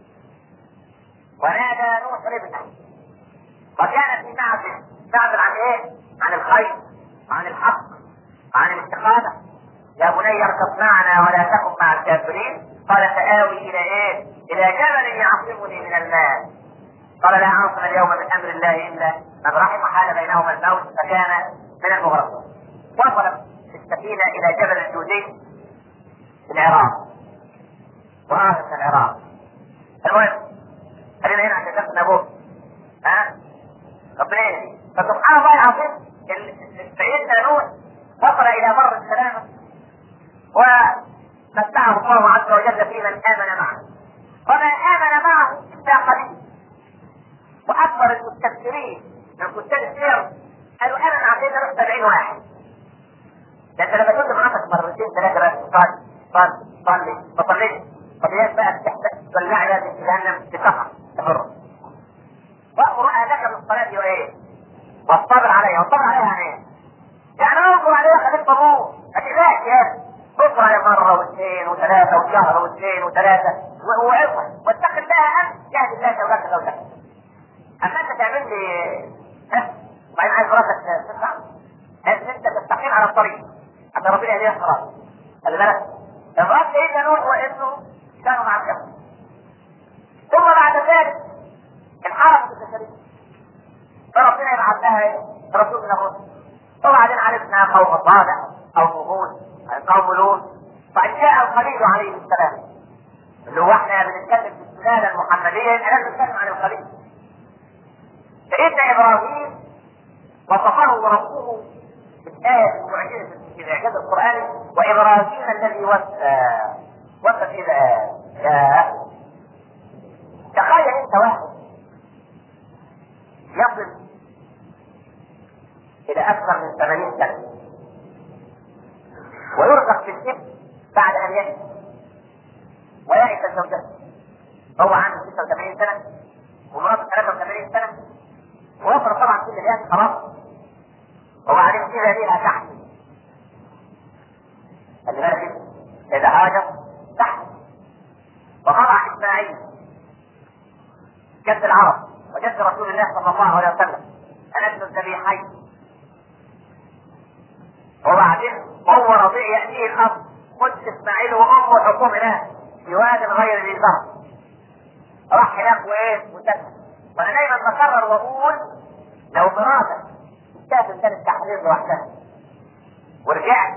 ونادى نوح ابنه وكان في معزل. معزل عن ايه؟ عن الخير وعن الحق وعن الاستقامه. يا بني اركب معنا ولا تكن مع الكافرين. قال سآوي الى ايه؟ الى جبل يعصمني من الماء. قال لا عاصم اليوم من امر الله الا من رحم حال بينهما الموت فكان من المغرقين. وصلت السفينه الى جبل الجودي في العراق. وهذا من العراق. المهم خلينا هنا عشان نفسنا ابوه. ها؟ ربنا يهدي. فسبحان الله العظيم سيدنا نوح وصل الى بر السلامه ومتعه الله عز وجل في من امن معه. وما امن معه الا قليل. واكبر المستكبرين من كتاب السير قالوا انا عطيت نوح سبعين واحد. ده انت لما كنت معاك مرتين ثلاثه بس صلي صلي صلي ما صليتش. طبيعي بقى تحتاج تولع يا بنت جهنم تكفر تمر. وامر اهلك بالصلاه وايه؟ والصبر عليها. والصبر عليها يعني ايه؟ يعني اصبر عليها خليك طابور. ما تقلقش يا ابني. اصبر عليها مره واثنين وثلاثه وشهر واثنين وثلاثه وعفوا واتق الله انت جاهد الله شوكتك زوجتك. اما انت تعمل لي ها؟ وبعدين عايز راسك تطلع. لازم انت تستقيم على الطريق حتى ربنا يهديك الصراط. خلي بالك. الرب سيدنا نوح وابنه كانوا مع الكفر. ثم بعد ذلك انحرفت البشريه. فربنا يبعث لها ايه؟ رسول من الرسل. وبعدين عرفنا قوم صالح قوم هود قوم لوط. فان جاء الخليل عليه السلام اللي هو احنا بنتكلم في السلاله المحمديه يبقى لازم نتكلم عن الخليل. سيدنا ابراهيم وصفه ربه في الايه المعجزه في الاعجاز القراني وابراهيم الذي وفى وفى في يا تخيل انت واحد يصل الى اكثر من ثمانين سنه ويرزق في الابن بعد ان يجد ويعيش زوجته. هو عنده ستة وثمانين سنه ومراته ثلاثة وثمانين سنه ويفرض طبعا كل الناس خلاص. وبعدين كده ليها تحت. خلي بالك اذا هاجر تحت. وقطع اسماعيل جد العرب وجد رسول الله صلى الله عليه وسلم انا ابن الذبيحين. وبعدين هو رضيع ياتيه الاب قلت اسماعيل وامه حكم هناك في واد غير ذي زرع. راح هناك وايه وسكت. وانا دايما بكرر واقول لو مراتك كانت كانت التحرير لوحدها ورجعت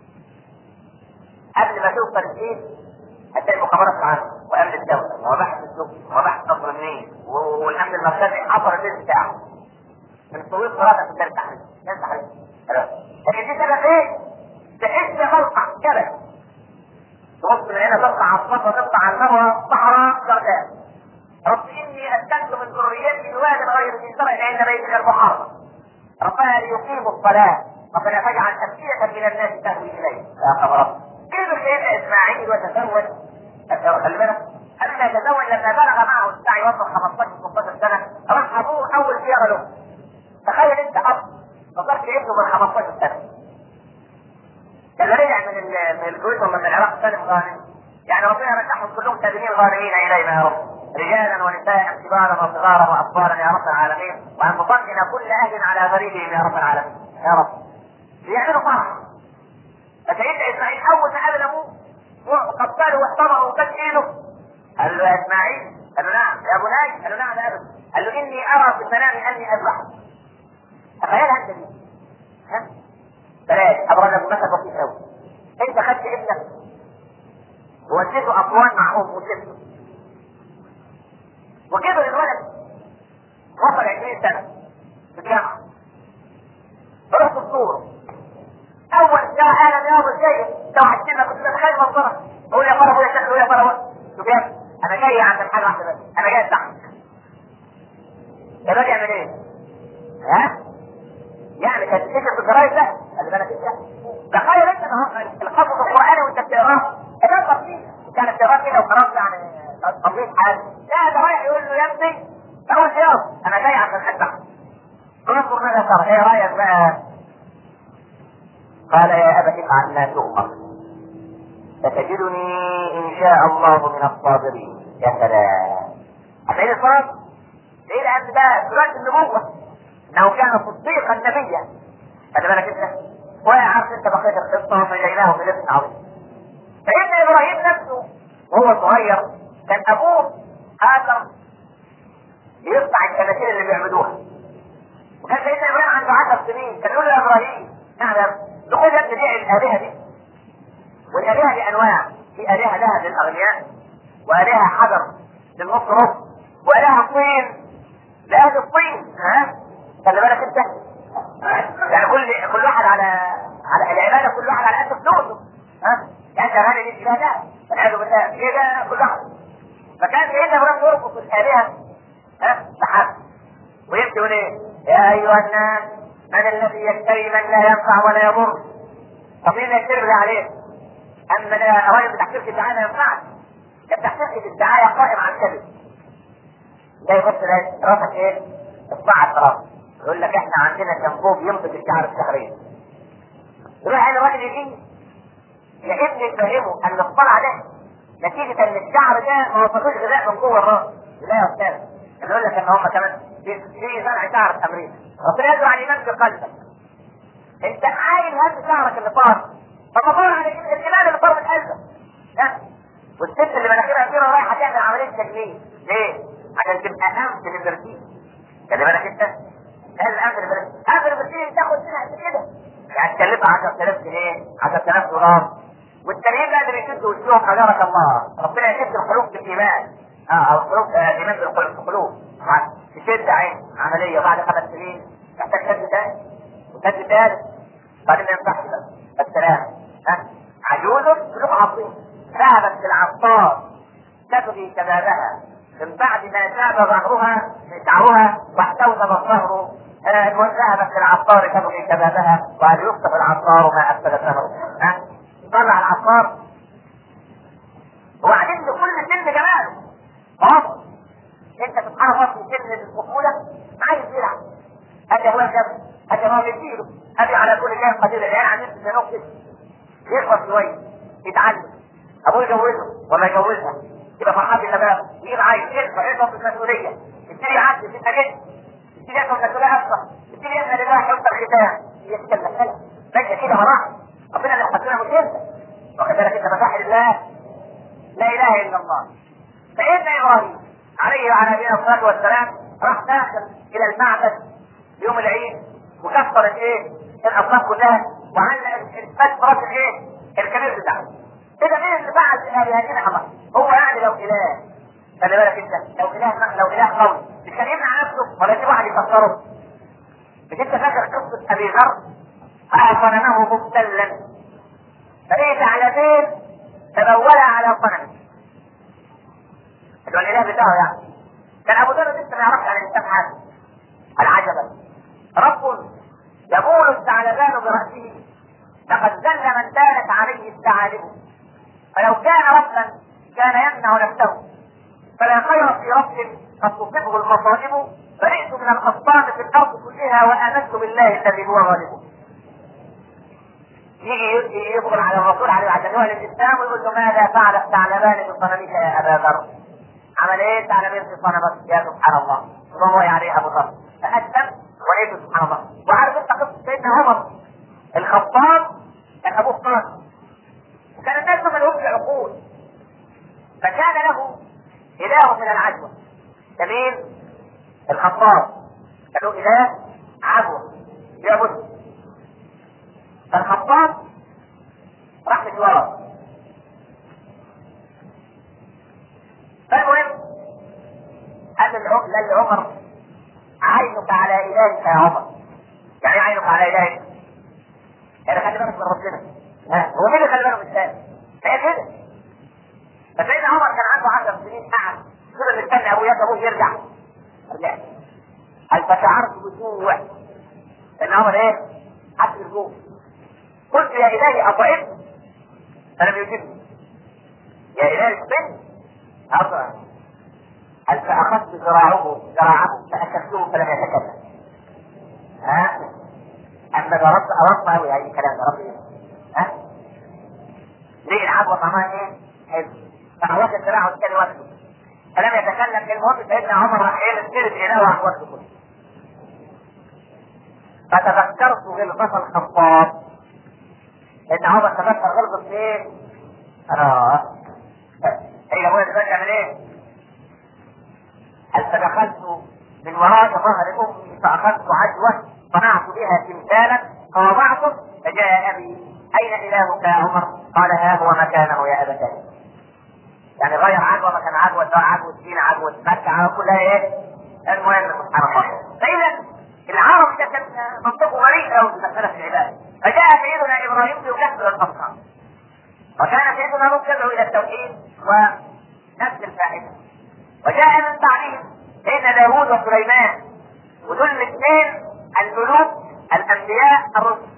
قبل ما توصل الايه هتلاقي المخابرات معاك وامن الدوله ومباحث السوق ومباحث نصر النيل والامن المركزي حصر البيت بتاعه من طويل مراتك كانت التحرير كانت التحرير. لكن دي سبب ايه؟ تحس موقع جبل تبص من هنا تطلع على الصفا تطلع على المروه صحراء جرداء. رب اني اسكنت من ذريتي بواد غير ذي زرع عند بيتك محرم. ربنا ليقيموا الصلاه ربنا فاجعل أفئدة من الناس تهوي اليه. يا خبر كيف سيدنا اسماعيل وتزوج؟ خلي بالك قبل يتزوج لما بلغ معه السعي وصل خمستاشر ستاشر سنه راح ابوه اول زياره له. تخيل انت اب فكرت ابنه من خمستاشر سنه. كان رجع من من الكويت ولا من العراق سالم غانم. يعني ربنا رجعهم كلهم سالمين غانمين الينا يا رب. رجالا ونساء كبارا وصغارا واطفالا يا رب العالمين. وان تطمئن كل اهل على غريبهم يا رب العالمين. يا رب. ليعملوا فرح. فسيدنا اسماعيل اول ما قابل ابوه وقبله واحتضنه وكان ايده قال له يا اسماعيل. قال له نعم يا بني. قال له نعم يا ابي. قال له اني ارى في المنام اني اذبحك. تخيلها انت دي. ها؟ بلاش ابرز لك مثل بسيط قوي. انت خدت ابنك ووديته اسوان مع امه وسبته وكده الولد وصل عشرين سنه في الجامعه. رحت الصوره اول ساعه انا يا ابو الشيخ لو حسينا كنت بتخيل منظرك قول يا فرح ويا شكل ويا فرح شوف يا انا جاي عند الحاجه واحده بس انا جاي تحت. ده باجي اعمل ايه؟ ها؟ يعني كانت تكتب في الجرايد ده اللي بالك انت تخيل انت القصص القراني وانت بتقراه ده تفصيل كانت بتقراه كده وخلاص يعني تطبيق حاجه. لا ده رايح يقول له يا ابني اول شيء انا جاي عشان اتبعك. انظر ماذا ترى ايه رايك بقى؟ قال يا ابت افعل ما تؤمر ستجدني ان شاء الله من الصابرين. يا سلام. هتلاقي الصبر ايه لان ده دلوقتي النبوه انه كان صديقا نبيا. خلي بالك انت ويا عارف انت بقيه القصه ونجيناه بلبس عظيم. فإن ابراهيم نفسه وهو صغير كان ابوه هاجر يقطع التماثيل اللي بيعبدوها. وكان سيدنا ابراهيم عنده عشر سنين كان يقول له يا ابراهيم نعم دخل يا ابني بيع الالهه دي. والالهه دي انواع. في الهه لها للاغنياء والهه حجر للمصرف والهه طين لاهل الطين. ها خلي بالك انت يعني كل كل واحد على على العباده كل واحد على قد فلوسه. ها يعني انت غالي ليك لا لا والعياذ بالله كده كل واحد. فكان سيدنا ابراهيم يربط الالهه ها بحق ويبكي يقول ايه؟ يا ايها الناس من الذي يشتري من لا ينفع ولا يضر؟ طب مين يشتري بالله عليه؟ اما انا راجل بتحقيق الدعايه ما ينفعش. التحقيق الدعايه قائم على الكذب. ده يبص راسك ايه؟ اصبع الراس يقول لك احنا عندنا شامبو ينقذ الشعر الشهرين. يروح على الراجل يجي يا ابني فهمه ان الصلع ده نتيجه ان الشعر ده ما وصلوش غذاء من جوه الراس. لا يا استاذ يقول لك ان هم كمان في زرع شعر في امريكا. ربنا يدعو على الايمان في قلبك. انت عايل هات شعرك اللي طار. طب طار على الايمان اللي طار من قلبك. ها والست اللي مناخيرها كبيره رايحه تعمل عمليه تجميل ليه؟ عشان تبقى انف للبرسيم. خلي بالك انت هل الانف للبرسيم انف للبرسيم تاخد سنه قد كده يعني تكلفها عشرة آلاف جنيه عشرة آلاف دولار. والتانيين بقى اللي بيشدوا وشهم حجرك الله ربنا يشد القلوب بالايمان. اه او القلوب الايمان بالقلوب تشد عين عمليه بعد خمس سنين تحتاج شد ثاني وشد ثالث بعدين ما ينفعش بقى السلام. ها عجوز قلوب عظيم ذهبت العطار تبغي شبابها من بعد ما شاب ظهرها شعرها واحتوت الظهر. ذهبت العطار تبغي شبابها وهل يفتح العطار ما افسد ثمره. ها طلع العطار وبعدين لكل سن جماله. خلاص انت سبحان الله في سن الطفوله عايز يلعب. هذا هو الجبل هذا هو يديله هذا على كل شيء قدير. العيال عندنا في نقطه يخلص شويه يتعلم ابوه يجوزه ولا يجوزها يبقى فرحان بالشباب يجيب عايز يرفع يرفع المسؤوليه يبتدي يعدي في الحاجات يبتدي ياخد مسؤوليه اكثر يبتدي يعمل لله حب الختام يتكلم كلام ماشي كده مراحل. ربنا اللي حطينا مش انت واخد بالك انت مفاحل الله لا اله الا الله. سيدنا ابراهيم عليه وعلى نبينا الصلاه والسلام راح داخل الى المعبد يوم العيد وكسر الايه الاصنام كلها وعلق الفت راس الايه الكبير بتاعه. كده مين اللي بعد الهاتين الله؟ هو يعني لو اله خلي بالك انت لو اله لو اله قوي مش كان يمنع نفسه ولا يجيب واحد يكسره. مش انت فاكر قصه ابي ذر صنمه مبتلا فليه ثعلبين تبولا على صنمه اللي هو الاله بتاعه يعني. كان ابو ذر لسه ما يعرفش عن الانسان حاجه. العجبه رب يقول الثعلبان برأسه لقد ذل من دالت عليه الثعالب، فلو كان ربا كان يمنع نفسه، فلا خير في رب قد تصيبه المصائب، فرئت من الخصام في الارض كلها وامنت بالله الذي هو غالب. يجي يدخل على الرسول عليه عشان يعلن الاسلام ويقول له ماذا فعل الثعلبان بصنمك يا ابا ذر؟ عمل ايه الثعلبان في صنمك؟ يا سبحان الله، وهو يعني ابو ذر فاسلم ولقيته سبحان الله. وعارف انت قصه سيدنا عمر الخطاب كان ابوه قاسي، وكان الناس ما لهمش عقول، فكان له اله من العجوه. جميل الخطاب كان له اله عجوه يعبد. فالخطاب راح مشوار، فالمهم قال لعمر عينك على الهك يا عمر. يعني عينك على الهك يعني خلي بالك من ربنا. ها هو مين اللي خلي باله من الثاني؟ هي كده. فسيدنا عمر كان عنده عشر سنين قعد كده مستني ابوه ابوه يرجع. رجع قال فشعرت بجوع. سيدنا عمر ايه؟ حس بالجوع. قلت يا الهي اطعمت فلم يجبني. يا الهي اسقني ارضى. قال فاخذت ذراعه ذراعه فاكلته فلم يتكلم. ها اما ضربت اردت قوي هاي الكلام ده ربي. ها ليه العدوى طعمها ايه؟ حلو. فعوض ذراعه الثاني وقته فلم يتكلم. المهم سيدنا عمر راح ايه استلت اليه وراح وقته كله. فتذكرت غلظة الخطاب. سيدنا عمر تذكر غلظة ايه؟ اه هي ابويا دلوقتي يعمل ايه؟ هل فدخلت من وراء ظهر امي فاخذت عجوه صنعت بها تمثالا فوضعته فجاء ابي اين الهك يا عمر؟ قال ها هو مكانه يا ابتاه. يعني غير عجوه مكان عجوه، سواء عجوه سين عجوه مكه كلها ايه؟ المهم سبحان الله. فاذا العرب ده كان منطقه غريب قوي في مساله العباده. فجاء سيدنا ابراهيم يكسر الاصنام، وكان سيدنا لوط يدعو الى التوحيد ونفس الفائده. وجاء من بعدهم سيدنا داوود وسليمان، ودول الاثنين الملوك الانبياء الرسل.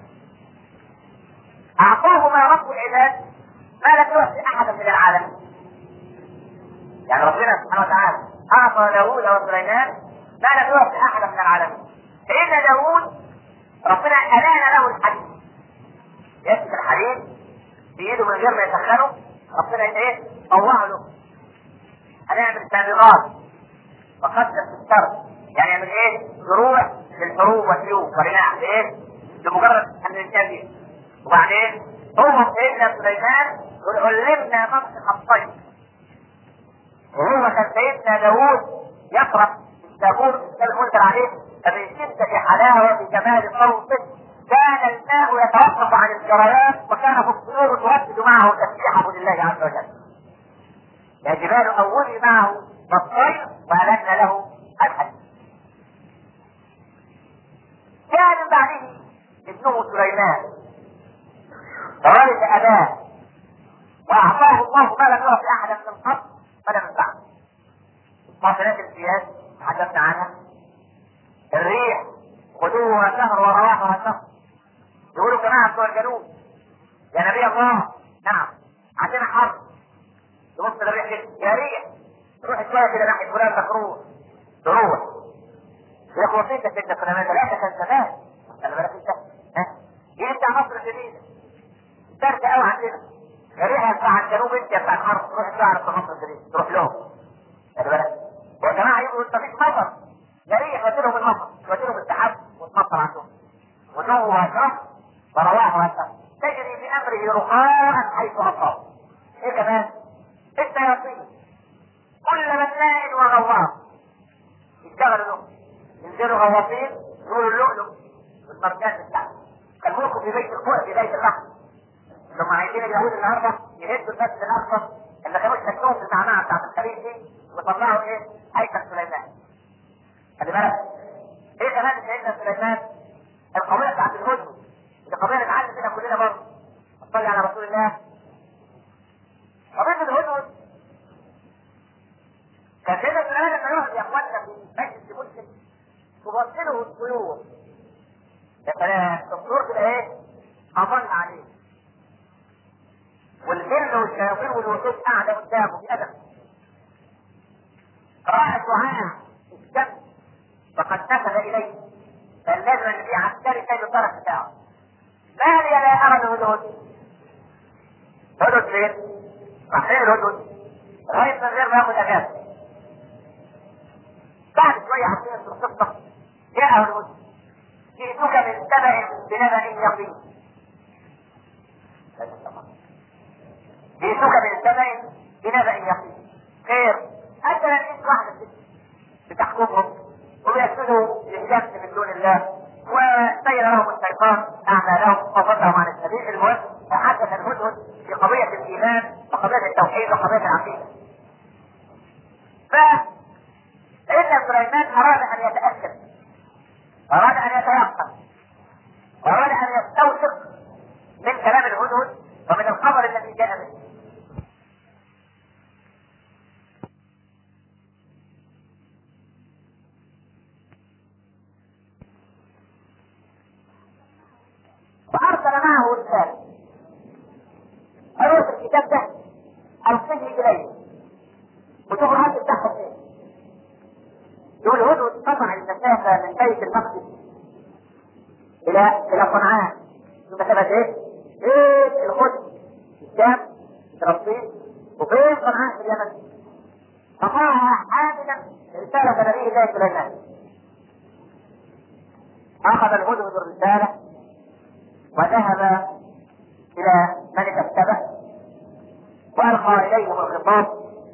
اعطاهما رب العباد ما لم يعطي احدا من العالمين. يعني ربنا سبحانه وتعالى اعطى داوود وسليمان ما لم يعطي احدا من العالمين. سيدنا داوود ربنا الان له الحديد، يمسك الحديد بايده من غير ما يسخنه، ربنا ايه؟ طوعه له. هنعمل سابغات وقدس الشر، يعني يعمل ايه؟ دروع للحروب والسيوف ورماح ايه؟ لمجرد ان الانسان. وبعدين هو سيدنا سليمان يقول علمنا منطق الطير، وهو كان سيدنا داوود يقرا التابوت كان المنكر عليه، فمن شده حلاوه جمال صوته كان الماء يتوقف عن الجريان وكان في الطيور تردد معه تسبيحه لله عز وجل. يا جبال أولي معه والطير وألنا له الحديد. كان من بعده ابنه سليمان فوالد أباه وأعطاه الله ما لم يعطي أحدا من قبل ولا من بعد. معطيات الامتياز تحدثنا عنها. الريح غدوها شهر ورواحها شهر. يقولوا جماعة بتوع الجنوب يا نبي الله نعم عندنا حرب، تبص للريح كده يا ريح تروح شويه كده ناحيه فلان مكروه تروح يا اخو وصيت سيدنا سليمان ثلاثه كان زمان. خلي بالك انت ها دي بتاع مصر الجديده درجه قوي عندنا. يا ريح يا بتاع الجنوب انت يا بتاع الحرب تروح تعرف في مصر الجديده تروح لهم. خلي بالك يا جماعه يقولوا انت مفيش مطر يا ريح وديلهم المطر وديلهم السحاب والمطر عندهم ودوها شهر ورواحها شهر تجري بامره رخاء حيث اصاب. ايه كمان؟ الشياطين كل مناء وغواص يشتغلوا له ينزلوا غواصين يقولوا اللؤلؤ والمرجان بتاعهم. كان ملكوا في بيت القوة في بيت البحر. لما عايزين اليهود النهارده يهدوا الناس الاخضر اللي كانوا يشتكوهم في المعمعه بتاعت الخليج دي وطلعوا ايه؟ هيكل سليمان. خلي بالك ايه كمان سيدنا سليمان؟ القضيه بتاعت الهدنه اللي قضيه نتعلم منها كلنا برضه. صلي على رسول الله. قضيه الهدنه كان سيدنا سليمان لما يقعد يا اخواننا في مجلس مسلم تبطله الطيور الوحوش قاعده قدامه بأدب. راى شعاع الشمس فقد نفذ اليه، فالنجم اللي فيه عسكري سيد الطرف بتاعه. ما لي لا ارى الهدهد؟ هدهد فين؟ راح فين الهدهد؟ لغايه من غير ما ياخد اجازه. بعد شويه عارفين في القصه جاء الهدهد: جئتك من سبأ بنبأ يقين. جئتك من سبأ بنبأ يقين. خير، انت لا تجد واحده ست بتحكمهم وبيسجدوا للشمس من دون الله، وسير لهم الشيطان اعمالهم وصدهم عن السبيل. المهم تحدث الهدهد في قضيه الايمان وقضيه التوحيد وقضيه العقيده. فإن سليمان اراد ان يتاكد، اراد ان يتيقن، اراد ان يستوثق من كلام الهدهد ومن الخبر الذي جاء به. فارسل معه رساله: اروح الكتاب ده القيه اليه وشوف الهدف بتاعهم ايه. يقول الهدهد قطع المسافه من بيت المقدس الى الى صنعاء. المسافه ايه؟ ايه القدس الشام فلسطين، وفين صنعاء في اليمن. فقاها حاملا رساله نبي الله سليمان. اخذ الهدهد الرساله وذهب الى ملك السبأ والقى اليهم الخطاب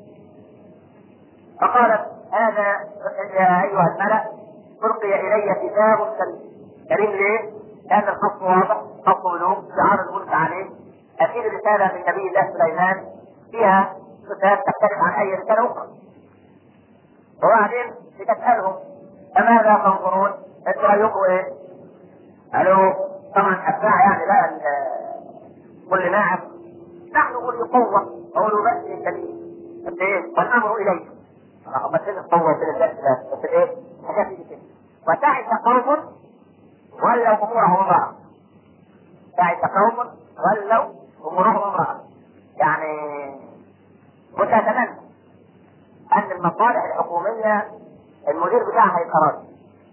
فقالت: هذا يا ايها الملأ القي الي كتاب كريم. ليه؟ لان الخط واضح، خط ملوك، شعار الملك عليه. اكيد رساله من نبي الله سليمان فيها صفات تختلف عن اي رساله اخرى. وبعدين بتسالهم: فماذا تنظرون؟ انتوا رايكم ايه؟ قالوا طبعا اتباع يعني بقى كل ناعم. نحن اولي قوه واولو باس شديد، بس ايه؟ والامر اليكم. بس فين القوه وفين الباس؟ بس ايه؟ حاجات دي كده. وتعس قوم ولوا امورهم امراه. تعس قوم ولوا امورهم امراه. يعني كنت اتمنى ان المصالح الحكوميه المدير بتاعها يبقى راجل،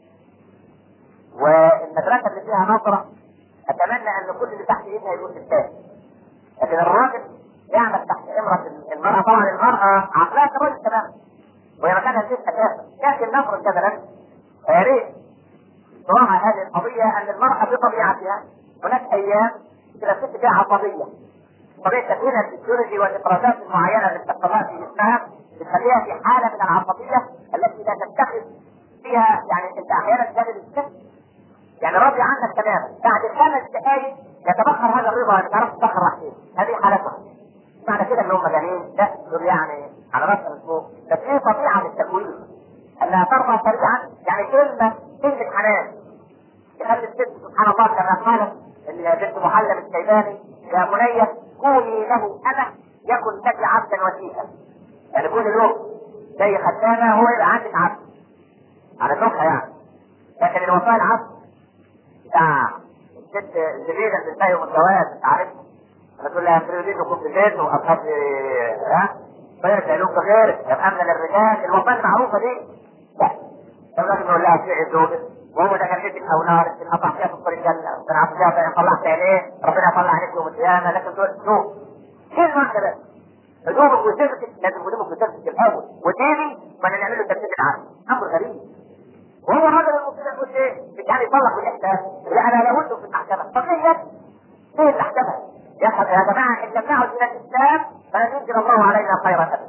والمدرسه اللي فيها نظره اتمنى ان كل اللي تحت ايدها يكون ستات. لكن الراجل يعمل تحت امرة المرأة. طبعا المرأة عقلها كراجل تماما وهي مكانها البيت اساسا، لكن نفرض مثلا يا ريت صراحة هذه القضية ان المرأة بطبيعتها هناك ايام تبقى الست فيها عصبية. طبيعة تكوينها الفسيولوجي والافرازات المعينة اللي بتحصلها في جسمها بتخليها في حالة من العصبية التي لا تتخذ فيها. يعني انت احيانا تجد الست يعني راضي عنك تماما، بعد خمس دقائق يتبخر هذا الرضا، ما تعرفش تبخر راح فين. هذه حالتها. معنى كده ان هم مجانين؟ لا، دول يعني على راسنا من فوق. بس ايه طبيعه التكوين انها ترضى سريعا. يعني كلمه كلمه حنان تخلي الست سبحان الله كما قالت بنت محلب الشيباني: يا بني كوني له انا يكن لك عبدا وسيلا. يعني كوني له زي خدامه هو يبقى عندك عبد على النقطه يعني. لكن الوفاء العبد بتاع الست زبيدة اللي بتنتهي من الجواز انت عارفها، انا تقول لها تريدين تكون في بيته واصحاب ها فيرجع لهم بغيرك يبقى امنا للرجال. الوفاء المعروفه دي لا، الراجل يقول لها في زوجك وهو ده كان بيتك او نارك تنقطع فيها في الطريق الجنه تنعم فيها فان طلعت عينيه ربنا يطلع عليك يوم القيامه. لكن تقول شوف كلمه واحده بس هدومك وسيرتك لازم هدومك وسيرتك الاول وتيجي ما نعمل له ترتيب العام. امر غريب. وهو الراجل المسلم يقول ايه؟ كان يطلق بالاحسان. لا انا لا ولده في المحكمه. طب ليه يد؟ ليه المحكمه؟ يا يا جماعه ان لم نعد الى الاسلام فلن ينزل الله علينا خيرا ابدا.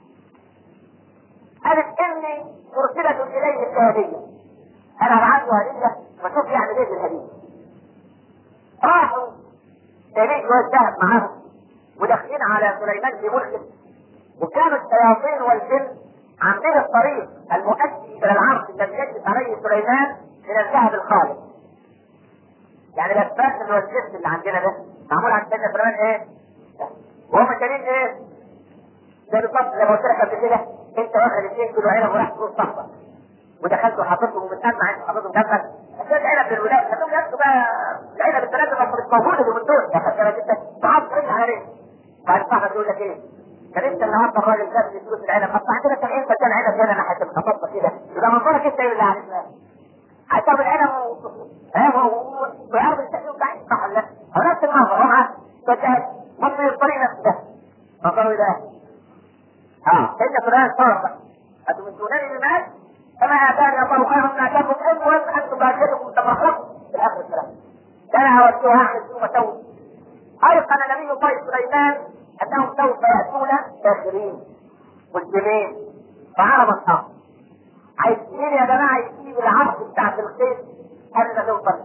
قالت اني مرسله اليه بهديه. انا ابعث له هديه واشوف يعمل ايه بالهديه. راحوا جايبين شويه ذهب معاهم وداخلين على سليمان في ملكه، وكانوا الشياطين والجن عاملين الطريق المؤدي الى العرش الذي يجلس عليه سليمان من الذهب الخالص. يعني الاسباب اللي هو الجسم اللي عندنا ده معمول عند سيدنا سليمان ايه؟ وهم شايلين ايه؟ زي بالظبط زي ما قلت لك قبل كده انت واخد اثنين كيلو عنب وراح تقول صحبه ودخلت وحطيتهم ومتأمع انت حطيتهم جنبك عشان العنب للولاد خلوهم ياخدوا بقى العنب الثلاثه ما مش موجوده من دول يا خدت بالك انت تعال ترجع على ليه؟ بعد صاحبك يقول لك ايه؟ كان انت النهارده الراجل جاب لي فلوس العنب، اصل عندنا سبعين فدان عنب هنا ناحيه المحطه كده، يبقى منظرك انت ايه اللي عارفها؟ هتجيب العنب ويعرض التأكيد بتاعي صح ولا لا؟ هو نفس المنظر هو معاه فجأة مصري الطريق نفسه ده منظره ايه ده؟ اه انت فلان صار بقى أتمنونني بمال كما آتاني الله خيرا من آتاكم المهم أنتم باشركم تفرحون في الآخر الكلام. أنا أودوها أعمل ثم سوي. أيقن نبي الله سليمان أنهم سوف يأتون كافرين مسلمين فعرض الأمر. عايزين يا جماعة يجيب العرض بتاع الخير قبل ما توصل.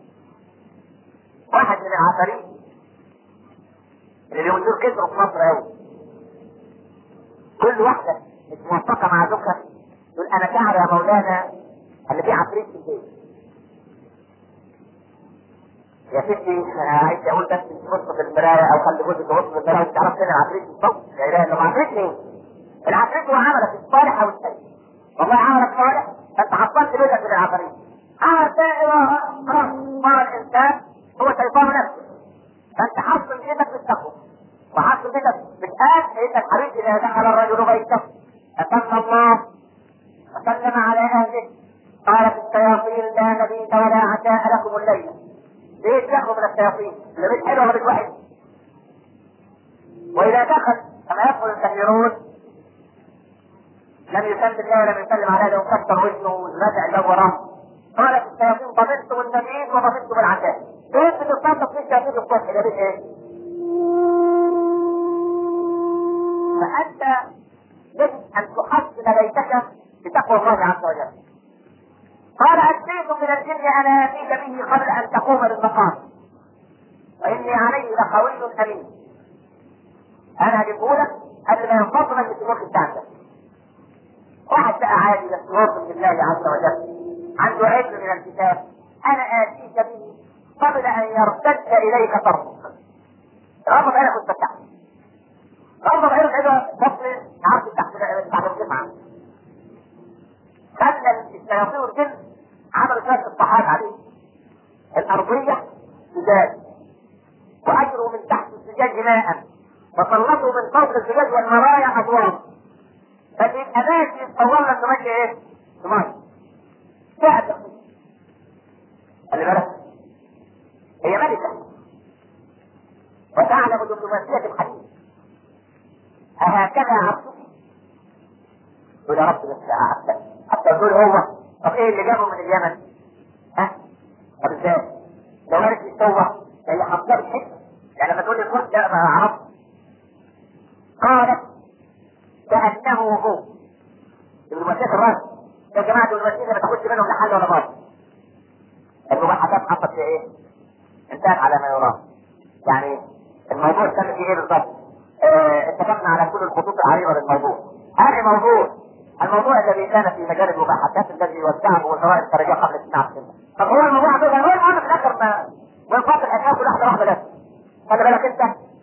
واحد من العفاريت اللي يقولوا كسروا في مصر أوي. كل واحدة مش موفقة مع زوجها تقول أنا شعر يا مولانا اللي فيه عفريت في البيت. يا ستي عايز اقول بس تبص في المرايه او خلي جوزك تبص في المرايه وتعرف فين العفريت بالظبط. لا اله الا الله. العفريت مين؟ العفريت هو عملك الصالح او السيء. والله عملك صالح فانت حصلت بيتك من العفريت. عمل سيء خلاص صار الانسان هو شيطان نفسه. فانت حصل بيتك بالتقوى وحصل بيتك بالآن فإن الحبيب اذا دخل الرجل بيته أتم الله وسلم على اهله قالت الشياطين لا نبيت ولا عشاء لكم الليله. ليه تأخذ من الشياطين؟ اللي بيت حلوة وبيت وحش. وإذا دخل كما يدخل الكثيرون لم يسلم الله ولم يسلم على هذا وكسر وجهه ونزع الباب وراه. قالت الشياطين ضمنتم النبيذ وضمنتم العشاء. ليه بتصدق في الشياطين الصبح ده بيت ايه؟ فأنت يجب أن تحسن بيتك بتقوى الله عز وجل. قال أتيت من الجن أنا آتيك به قبل أن تقوم بالمقام وإني عليه لقوي أمين. أنا هجيبه لك قبل ما ينفصل من السلوك بتاعتك. واحد بقى عادي بس واثق بالله عز وجل عنده علم من الكتاب أنا آتيك به قبل أن يرتد إليك طرفك. غمض عينك وانت تحت. غمض عينك كده بطل عرض تحت بعد الجمعة. خلى الشياطين والجن عملوا شوية الصحات عليه. الأرضية سجاج وأجروا من تحت السجاج ماء وسلطوا من فوق السجاج والمرايا أدوار. فبيبقى ماشي يتصور لك ماشي إيه؟ ماشي. شاهد خلي بالك هي ملكة وتعلم دبلوماسية الحديث. أهكذا عبدك؟ يقول يا رب بس عبدك حتى يقول هو طب ايه اللي جابه من اليمن؟ ها؟ طب ازاي؟ لو عرف يتسوى هي حافظه بالحكمه. يعني لما تقول لي الكل ده ما عرفت. قالت كأنه هو. دبلوماسية الراس يا جماعة دبلوماسية ما تاخدش منهم لا حل ولا باطل. المباحثات حصلت في ايه؟ انتهت على ما يرام. يعني الموضوع كان في ايه بالظبط؟ اه اتفقنا على كل الخطوط العريضة للموضوع. هذا موضوع الموضوع الذي كان في مجال المباحثات الذي وزعه وزراء الخارجية قبل اثني عشر سنة. طب هو الموضوع ده هو المهم في الاخر ما وينفصل الاساس كل واحدة واحدة بس. خلي بالك انت.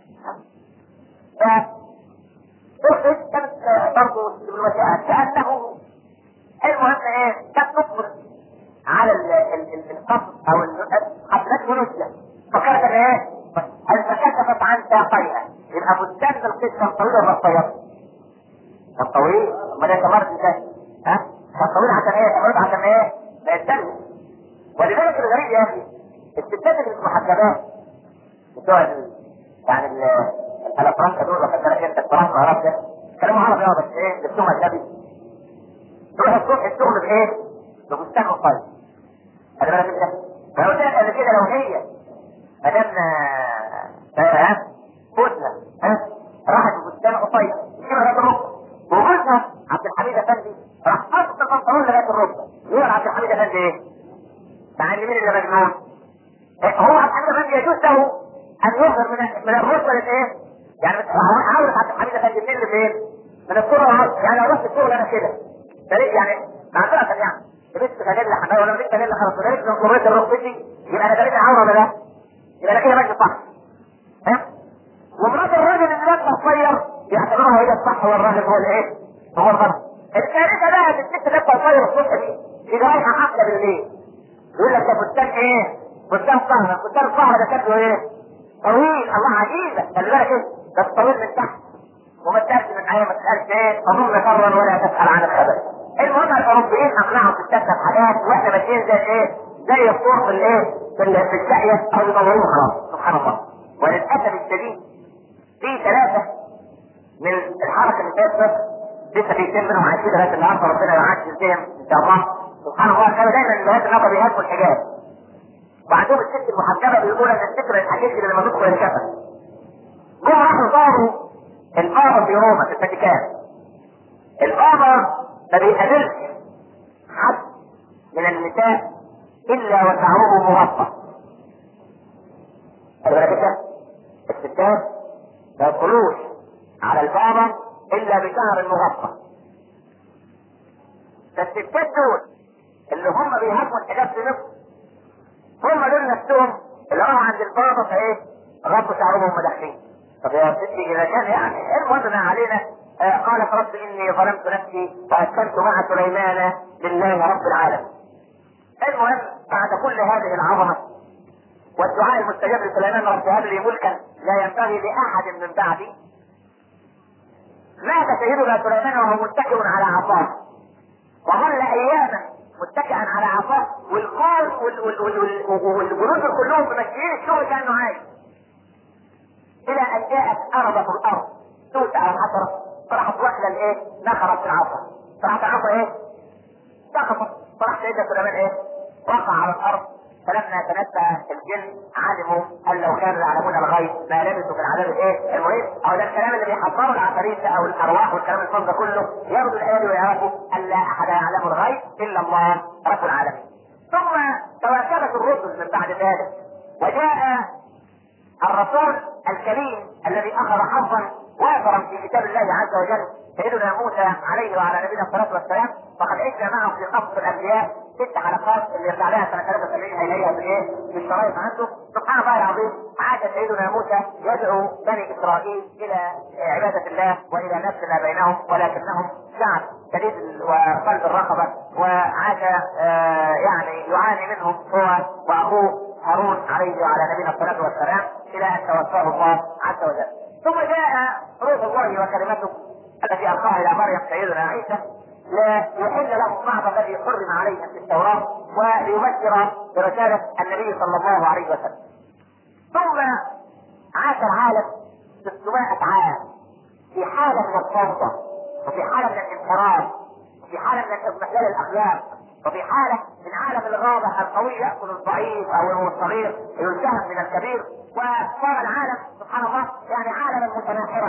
ف تخرج كانت برضه الدبلوماسية كأنه المهم ايه؟ كانت تقبل على القصد او حفلات مناسبة. فكرت ايه؟ فكشفت عن ساقيها. يبقى بستان القيس كان طويل ولا قصير؟ كان طويل. امال انت مرت ازاي؟ ها؟ كان طويل عشان ايه؟ طويل عشان ايه؟ ما يتدلل. ولذلك الغريب يا اخي الستات اللي المحجبات بتوع يعني الافرنكا دول واخد بالك انت الفرنكا عرب ده كلامه عربي اه بس ايه؟ لبسهم اجنبي. تروح الصبح الشغل بايه؟ بفستان قصير. خلي بالك انت. فلو قلت لك قبل كده لو هي مدام ها فوتها ها راحت بفستان قصير كده لغايه الركبه وجوزها عبد الحميد افندي راح قص البنطلون لغايه الركبه. يقول عبد الحميد افندي ايه؟ مع ان مين اللي مجنون؟ هو عبد الحميد افندي يجوز له ان يظهر من من الركبه للايه؟ يعني عاوز عبد الحميد افندي منين لفين؟ من الصوره. يعني لو رحت الشغل انا كده يعني معذره يعني لبست فانيلا حمايه ولا لبست فانيلا خلاص ولبست من قرية ركبتي يبقى انا دليل عوره ولا لا؟ يبقى انا كده ماشي صح. ها؟ ومرات الراجل اللي لابسه قصير يعتبرها هي الصح والراجل هو الايه؟ هو الغلط. الكارثه بقى ان الست لابسه قصير الصبح دي يجي رايحه حفله بالليل يقول لك ده فستان ايه؟ فستان سهره. فستان السهره ده شكله ايه؟ طويل. الله عجيبه. خلي بالك ايه؟ بس طويل من تحت وما تسالش من ايه، ما تسالش ايه، تظن شرا ولا تسال عن الخبر. المهم الاوروبيين اقنعوا ستاتنا بحاجات واحنا ماشيين زي ايه؟ زي الطور في الايه؟ في في الساقيه او يدوروه خلاص. سبحان الله. وللاسف الشديد في ثلاثه من الحركه اللي فاتت لسه في اثنين منهم عايشين لغايه النهارده، ربنا يعجل بهم ان شاء الله. سبحان الله. كانوا دايما لغايه النهارده بيهاجموا الحجاب. وعندهم الست المحجبه بيقولوا ان الفكره الحديث اللي لما تدخل الكفن. جم راحوا زاروا البابا في روما في الفاتيكان. البابا ما بيقابلش حد من النساء الا وشعره مغطى. خلي بالك انت، الستات ما يدخلوش على البابا الا بشعر مغطى. فالستات دول اللي هم بيهاجموا الحجاب في مصر هم دول نفسهم اللي راحوا عند البابا فايه؟ غطوا شعرهم وهم داخلين. طب يا ستي اذا كان يعني المهم ما علينا. آه قالت رب اني ظلمت نفسي فاسكنت مع سليمان لله رب العالمين. المهم بعد كل هذه العظمه والدعاء المستجاب لسليمان رب هب لي ملكا لا ينبغي لاحد من بعدي، مات سيدنا سليمان وهو متكئ على عصاه، وظل اياما متكئا على عصاه، والقوم والجنود كلهم ممشيين الشغل كانه عايش، الى ان جاءت ارض الارض توسع الحشره فراحت واحده الايه؟ نخرت في العصا، فراحت العصا ايه؟ سقطت، فراح سيدنا سليمان ايه؟ وقع على الارض. فلما تنبه الجن علموا ان لو كانوا يعلمون الغيب ما لبثوا في العذاب الايه؟ المريض. او ده الكلام اللي بيحضروا العفاريت او الارواح والكلام الفاضي ده كله، ياخذوا الايه ويعرفوا ان لا احد يعلم الغيب الا الله رب العالمين. ثم تواكبت الرسل من بعد ذلك، وجاء الرسول الكريم الذي اخذ حظا وافرا في كتاب الله عز وجل سيدنا موسى عليه وعلى نبينا الصلاه والسلام. فقد عشنا معه في قصص الانبياء ست حلقات اللي يرجع لها سنه ثلاثة وسبعين اليها في ايه؟ في الشرايط عنده. سبحان الله العظيم. عاد سيدنا موسى يدعو بني اسرائيل الى عباده الله والى نفس ما بينهم، ولكنهم شعب شديد وقلب الرقبه، وعاد آه يعني يعاني منهم هو واخوه هارون عليه وعلى نبينا الصلاه والسلام الى ان توفاه الله عز وجل. ثم جاء روح الله وكلمته التي القاها الى مريم سيدنا عيسى ليحل لهم بعض الذي حرم عليهم في التوراه وليبشر برساله النبي صلى الله عليه وسلم. ثم عاش العالم ستمائة عام في حاله من الفوضى، وفي حاله من الانحراف، وفي حاله من اضمحلال الاخلاق، وفي حاله من عالم الغابه القوي ياكل الضعيف او الصغير يلتهم من الكبير، وصار العالم سبحان الله يعني عالما متناحرا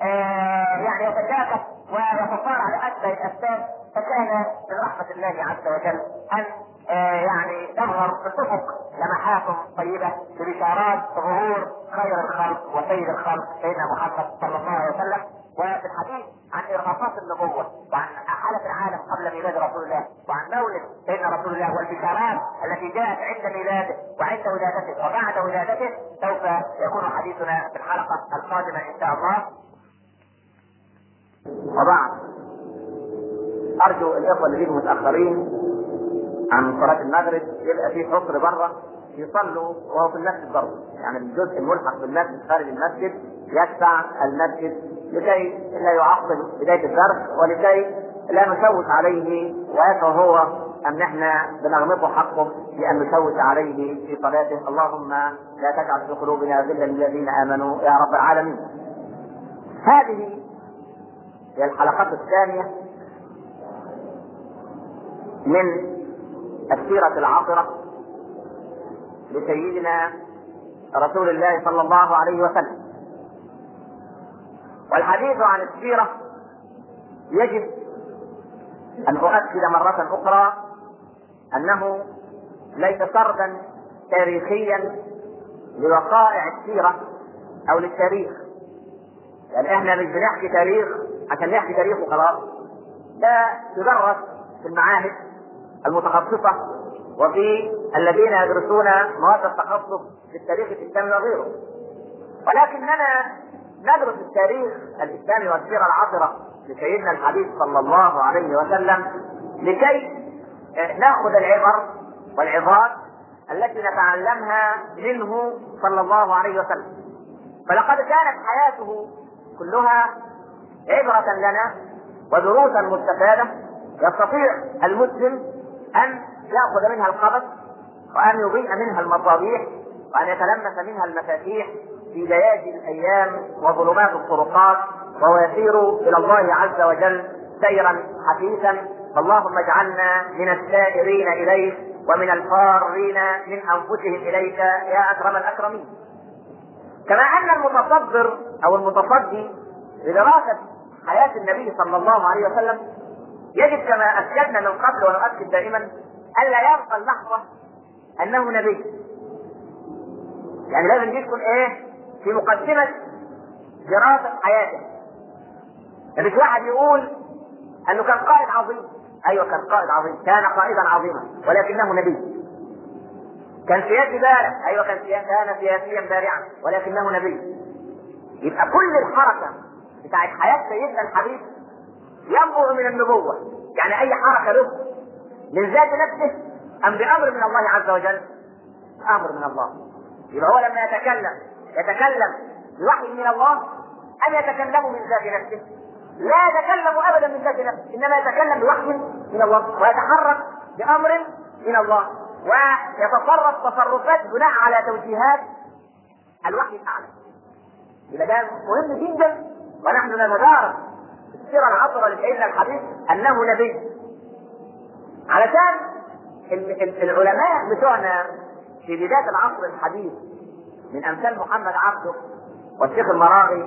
آه يعني يتشاكس ويتصارع لاشبه الاسباب. فكان من رحمه الله عز وجل ان آه يعني تظهر في الافق لمحات طيبه ببشارات ظهور خير الخلق وسيد الخلق سيدنا محمد صلى الله عليه وسلم. وفي الحديث عن ارهاصات النبوه وعن حاله العالم قبل ميلاد رسول الله وعن مولد سيدنا رسول الله والبشارات التي جاءت عند ميلاده وعند ولادته وبعد ولادته سوف يكون حديثنا في الحلقه القادمه ان شاء الله. وبعد ارجو الاخوه اللي بيجوا متاخرين عن صلاه المغرب يبقى في حصر بره يصلوا وهو في المسجد برضه، يعني الجزء الملحق بالمسجد خارج المسجد يتبع المسجد لكي لا يعطل بدايه الدرس ولكي لا نشوش عليه ويشعر هو ان احنا بنغمطه حقه بان نشوش عليه في صلاته. اللهم لا تجعل في قلوبنا غلا للذين امنوا يا رب العالمين. هذه هي الحلقات الثانيه من السيره العاطره لسيدنا رسول الله صلى الله عليه وسلم. والحديث عن السيرة يجب أن أؤكد مرة أخرى أنه ليس سردا تاريخيا لوقائع السيرة أو للتاريخ، يعني احنا مش بنحكي تاريخ عشان نحكي تاريخ وخلاص، ده يدرس في المعاهد المتخصصة وفي الذين يدرسون مواد التخصص في التاريخ الإسلامي وغيره، ولكننا ندرس التاريخ الإسلامي والسيرة العطرة لسيدنا الحبيب صلى الله عليه وسلم لكي نأخذ العبر والعظات التي نتعلمها منه صلى الله عليه وسلم. فلقد كانت حياته كلها عبرة لنا ودروسا مستفادة يستطيع المسلم أن يأخذ منها القبس وأن يضيء منها المصابيح وأن يتلمس منها المفاتيح في ليالي الأيام وظلمات الطرقات وهو يسير إلى الله عز وجل سيرا حثيثا. اللهم اجعلنا من السائرين إليك ومن الفارين من أنفسهم إليك يا أكرم الأكرمين. كما أن المتصبر أو المتصدي لدراسة حياة النبي صلى الله عليه وسلم يجب كما أكدنا من قبل ونؤكد دائما ألا يبقى اللحظة أنه نبي. يعني لازم يكون إيه في مقدمة دراسة حياته. مش واحد يقول أنه كان قائد عظيم، أيوة كان قائد عظيم، كان قائدا عظيما ولكنه نبي. كان سياسي بارع، أيوة كان سياسي كان سياسيا بارعا ولكنه نبي. يبقى كل الحركة بتاعت حياة سيدنا الحبيب ينبع من النبوة. يعني أي حركة له من ذات نفسه أم بأمر من الله عز وجل؟ أمر من الله. يبقى هو لما يتكلم يتكلم بوحي من الله أم يتكلم من ذات نفسه؟ لا يتكلم أبدا من ذات نفسه، إنما يتكلم بوحي من الله ويتحرك بأمر من الله ويتصرف تصرفات بناء على توجيهات الوحي الأعلى. إذا ده مهم جدا ونحن نتدارك السيرة العطرة لسيدنا الحبيب أنه نبي. علشان العلماء بتوعنا في بداية العصر الحديث من أمثال محمد عبده والشيخ المراغي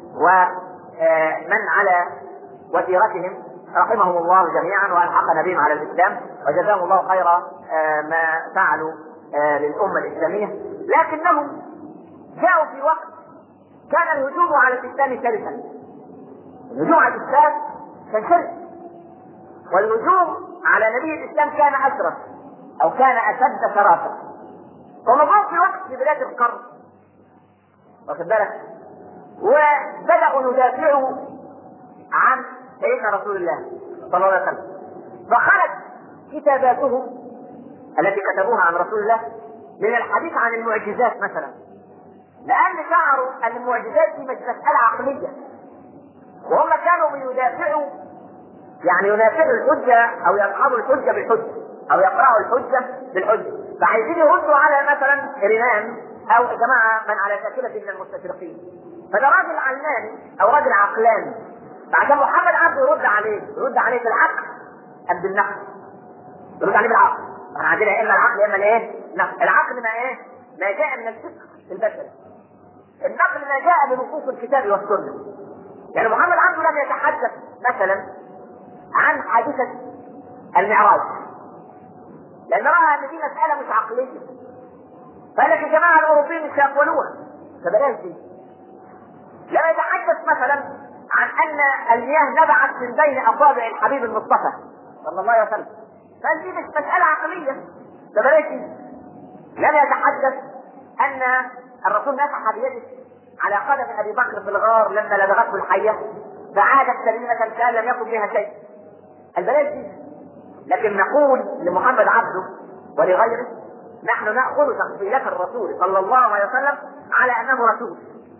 ومن على وتيرتهم رحمهم الله جميعا وألحقنا بهم على الإسلام وجزاهم الله خير ما فعلوا للأمة الإسلامية، لكنهم جاءوا في وقت كان الهجوم على الإسلام شرسا. الهجوم على الإسلام كان شرس، والهجوم على نبي الإسلام كان أشرس أو كان أشد شراسة. ومضوا في وقت في بداية القرن واخد بالك وبدأوا يدافعوا عن سيدنا رسول الله صلى الله عليه وسلم، فخرج كتاباتهم التي كتبوها عن رسول الله من الحديث عن المعجزات مثلا، لأن شعروا أن المعجزات دي مش مسألة عقلية، وهم كانوا يدافعوا يعني ينافعوا الحجة أو يصحبوا الحجة بالحجة أو يقرأوا الحجة بالحجة، فعايزين يردوا على مثلا رينان أو جماعة من على شاكلة من المستشرقين. فده راجل علماني أو راجل عقلاني، فعشان محمد عبده يرد عليه يرد عليه بالعقل أم بالنقل؟ يرد عليه بالعقل. احنا عندنا يا اما العقل يا اما الايه؟ النقل. العقل ما ايه؟ ما جاء من الفقه البشري. النقل ما جاء بنصوص الكتاب والسنه. يعني محمد عبده لم يتحدث مثلا عن حادثه المعراج لان راى ان دي مساله مش عقليه، فقال لك يا جماعه الاوروبيين مش هيقبلوها فبلاش دي. لم يتحدث مثلا عن ان المياه نبعت من بين اصابع الحبيب المصطفى صلى الله عليه وسلم، فقال دي مش مساله عقليه فبلاش دي. لم يتحدث ان الرسول مسح بيده على قدم ابي بكر في الغار لما لدغته الحيه فعادت سليمه كان لم يكن بها شيء، البلاش دي. لكن نقول لمحمد عبده ولغيره نحن ناخذ تفصيلات الرسول صلى الله عليه وسلم على انه رسول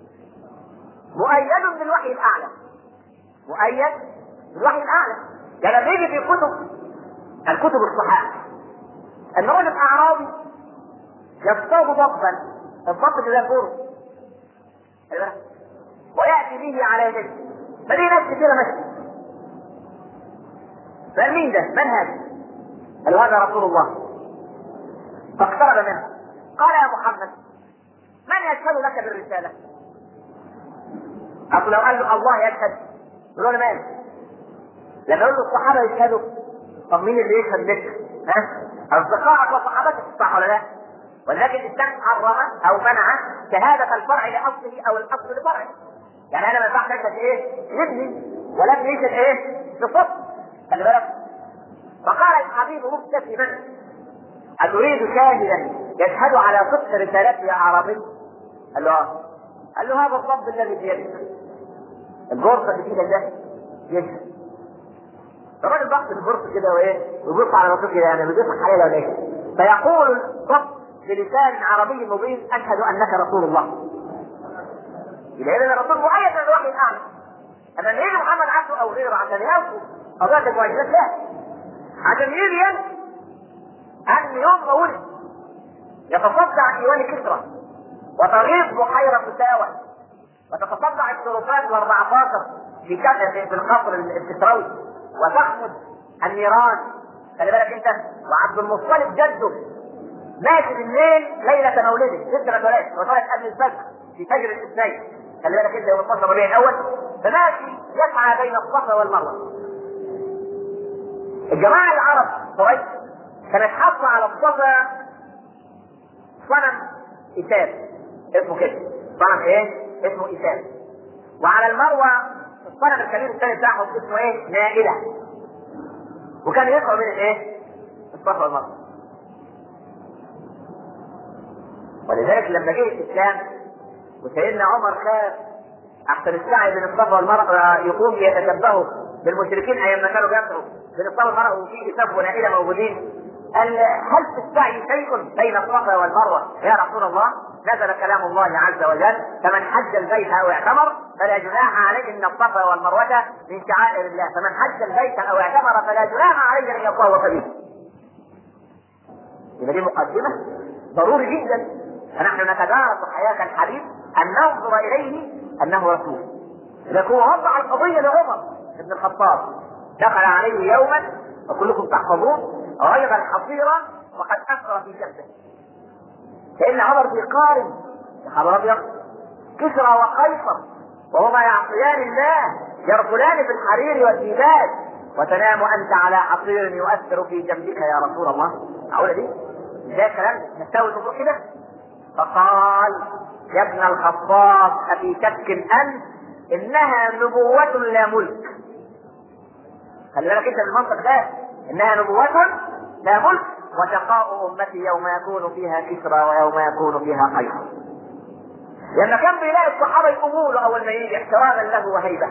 مؤيد بالوحي الاعلى، مؤيد بالوحي الاعلى. يعني لما يجي في كتب الكتب الصحاح ان رجل اعرابي يصطاد ضبا، الضب ده كوره وياتي به على يديه، فدي ناس كثيره ماشيه، فقال مين ده؟ من هذا؟ قال هذا رسول الله. فاقترب منه قال يا محمد من يشهد لك بالرساله؟ أقول لو قال له الله يشهد يقول له مالك؟ لما يقول له الصحابه يشهدوا طب مين اللي يشهد لك؟ ها؟ اصدقائك وصحابتك صح ولا لا؟ ولكن الاسلام حرم او منع شهاده الفرع لاصله او الاصل لفرعه. يعني انا ما ينفعش اشهد ايه؟ ابني ولكن يشهد ايه؟ بصدق. خلي بالك. فقال الحبيب مبتسما اتريد شاهدا يشهد على صدق رسالتي يا اعرابي؟ قال له اه. قال له هذا الضب الذي في يدك البورصه اللي في ايدك ده يشهد. فالراجل بحث البورصه كده وايه؟ ويبص على نصيحه كده يعني بيضحك عليه ولا ايه؟ فيقول الضب بلسان عربي مبين اشهد انك رسول الله. يبقى إذا الرسول مؤيد من الوحي الأعلى. أما اللي يجي محمد عبده أو غيره عشان يوصل قضايا المعجزات لا، عشان يجي ينفي أن يوم ما ولد يتصدع ديوان كسرى وتغيظ بحيرة مساوى وتتصدع الشرفات الأربعتاشر في كتف في القصر الكسروي وتحمد النيران. خلي بالك أنت، وعبد المطلب جده ماشي بالليل ليلة مولده ست رجلات وطلعت قبل الفجر في فجر الاثنين. خلي بالك أنت يوم اثناشر ربيع الأول، فماشي يسعى بين الصفا والمروة. الجماعة العرب قريش كانت حاطة على الصفا صنم إساف اسمه كده، صنم ايه؟ اسمه إساف. وعلى المروة الصنم الكبير الثاني بتاعهم اسمه ايه؟ نائلة. وكان يقع بين الايه؟ الصفا والمروة. ولذلك لما جه الإسلام وسيدنا عمر خاف أحسن السعي بين الصفا والمروة يقوم يتشبهوا بالمشركين أيام ما كانوا بيسعوا بين الصفا والمروة وفي إساف ونائلة موجودين، قال هل في السعي شيء بين الصفا والمروة يا رسول الله؟ نزل كلام الله عز وجل: فمن حج البيت او اعتمر فلا جناح عليه ان الصفا والمروة من شعائر الله، فمن حج البيت او اعتمر فلا جناح عليه ان يطوف به. يبقى دي مقدمة ضروري جدا، فنحن نتدارس حياة الحبيب أن ننظر إليه أنه رسول. لكن هو وضع القضية لعمر بن الخطاب، دخل عليه يوما وكلكم تحفظون غير الحصيرة وقد أسرى في جبهه. كأن عمر بيقارن يا خبر أبيض كسرى وقيصر وهما يعصيان الله يرجلان في الحرير والديباج وتنام أنت على حصير يؤثر في جنبك يا رسول الله. معقولة دي؟ ده كلام نستوي الأمور كده؟ فقال: يا ابن الخطاب أفي شك أنت؟ إنها نبوة لا ملك. خلي بالك أنت بالمنطق ده، إنها نبوة لا ملك وشقاء أمتي يوم يكون فيها كسرى ويوم يكون فيها قيصر. لما كان بيلاقي الصحابة يقوموا له أول ما يجي احتراما له وهيبة،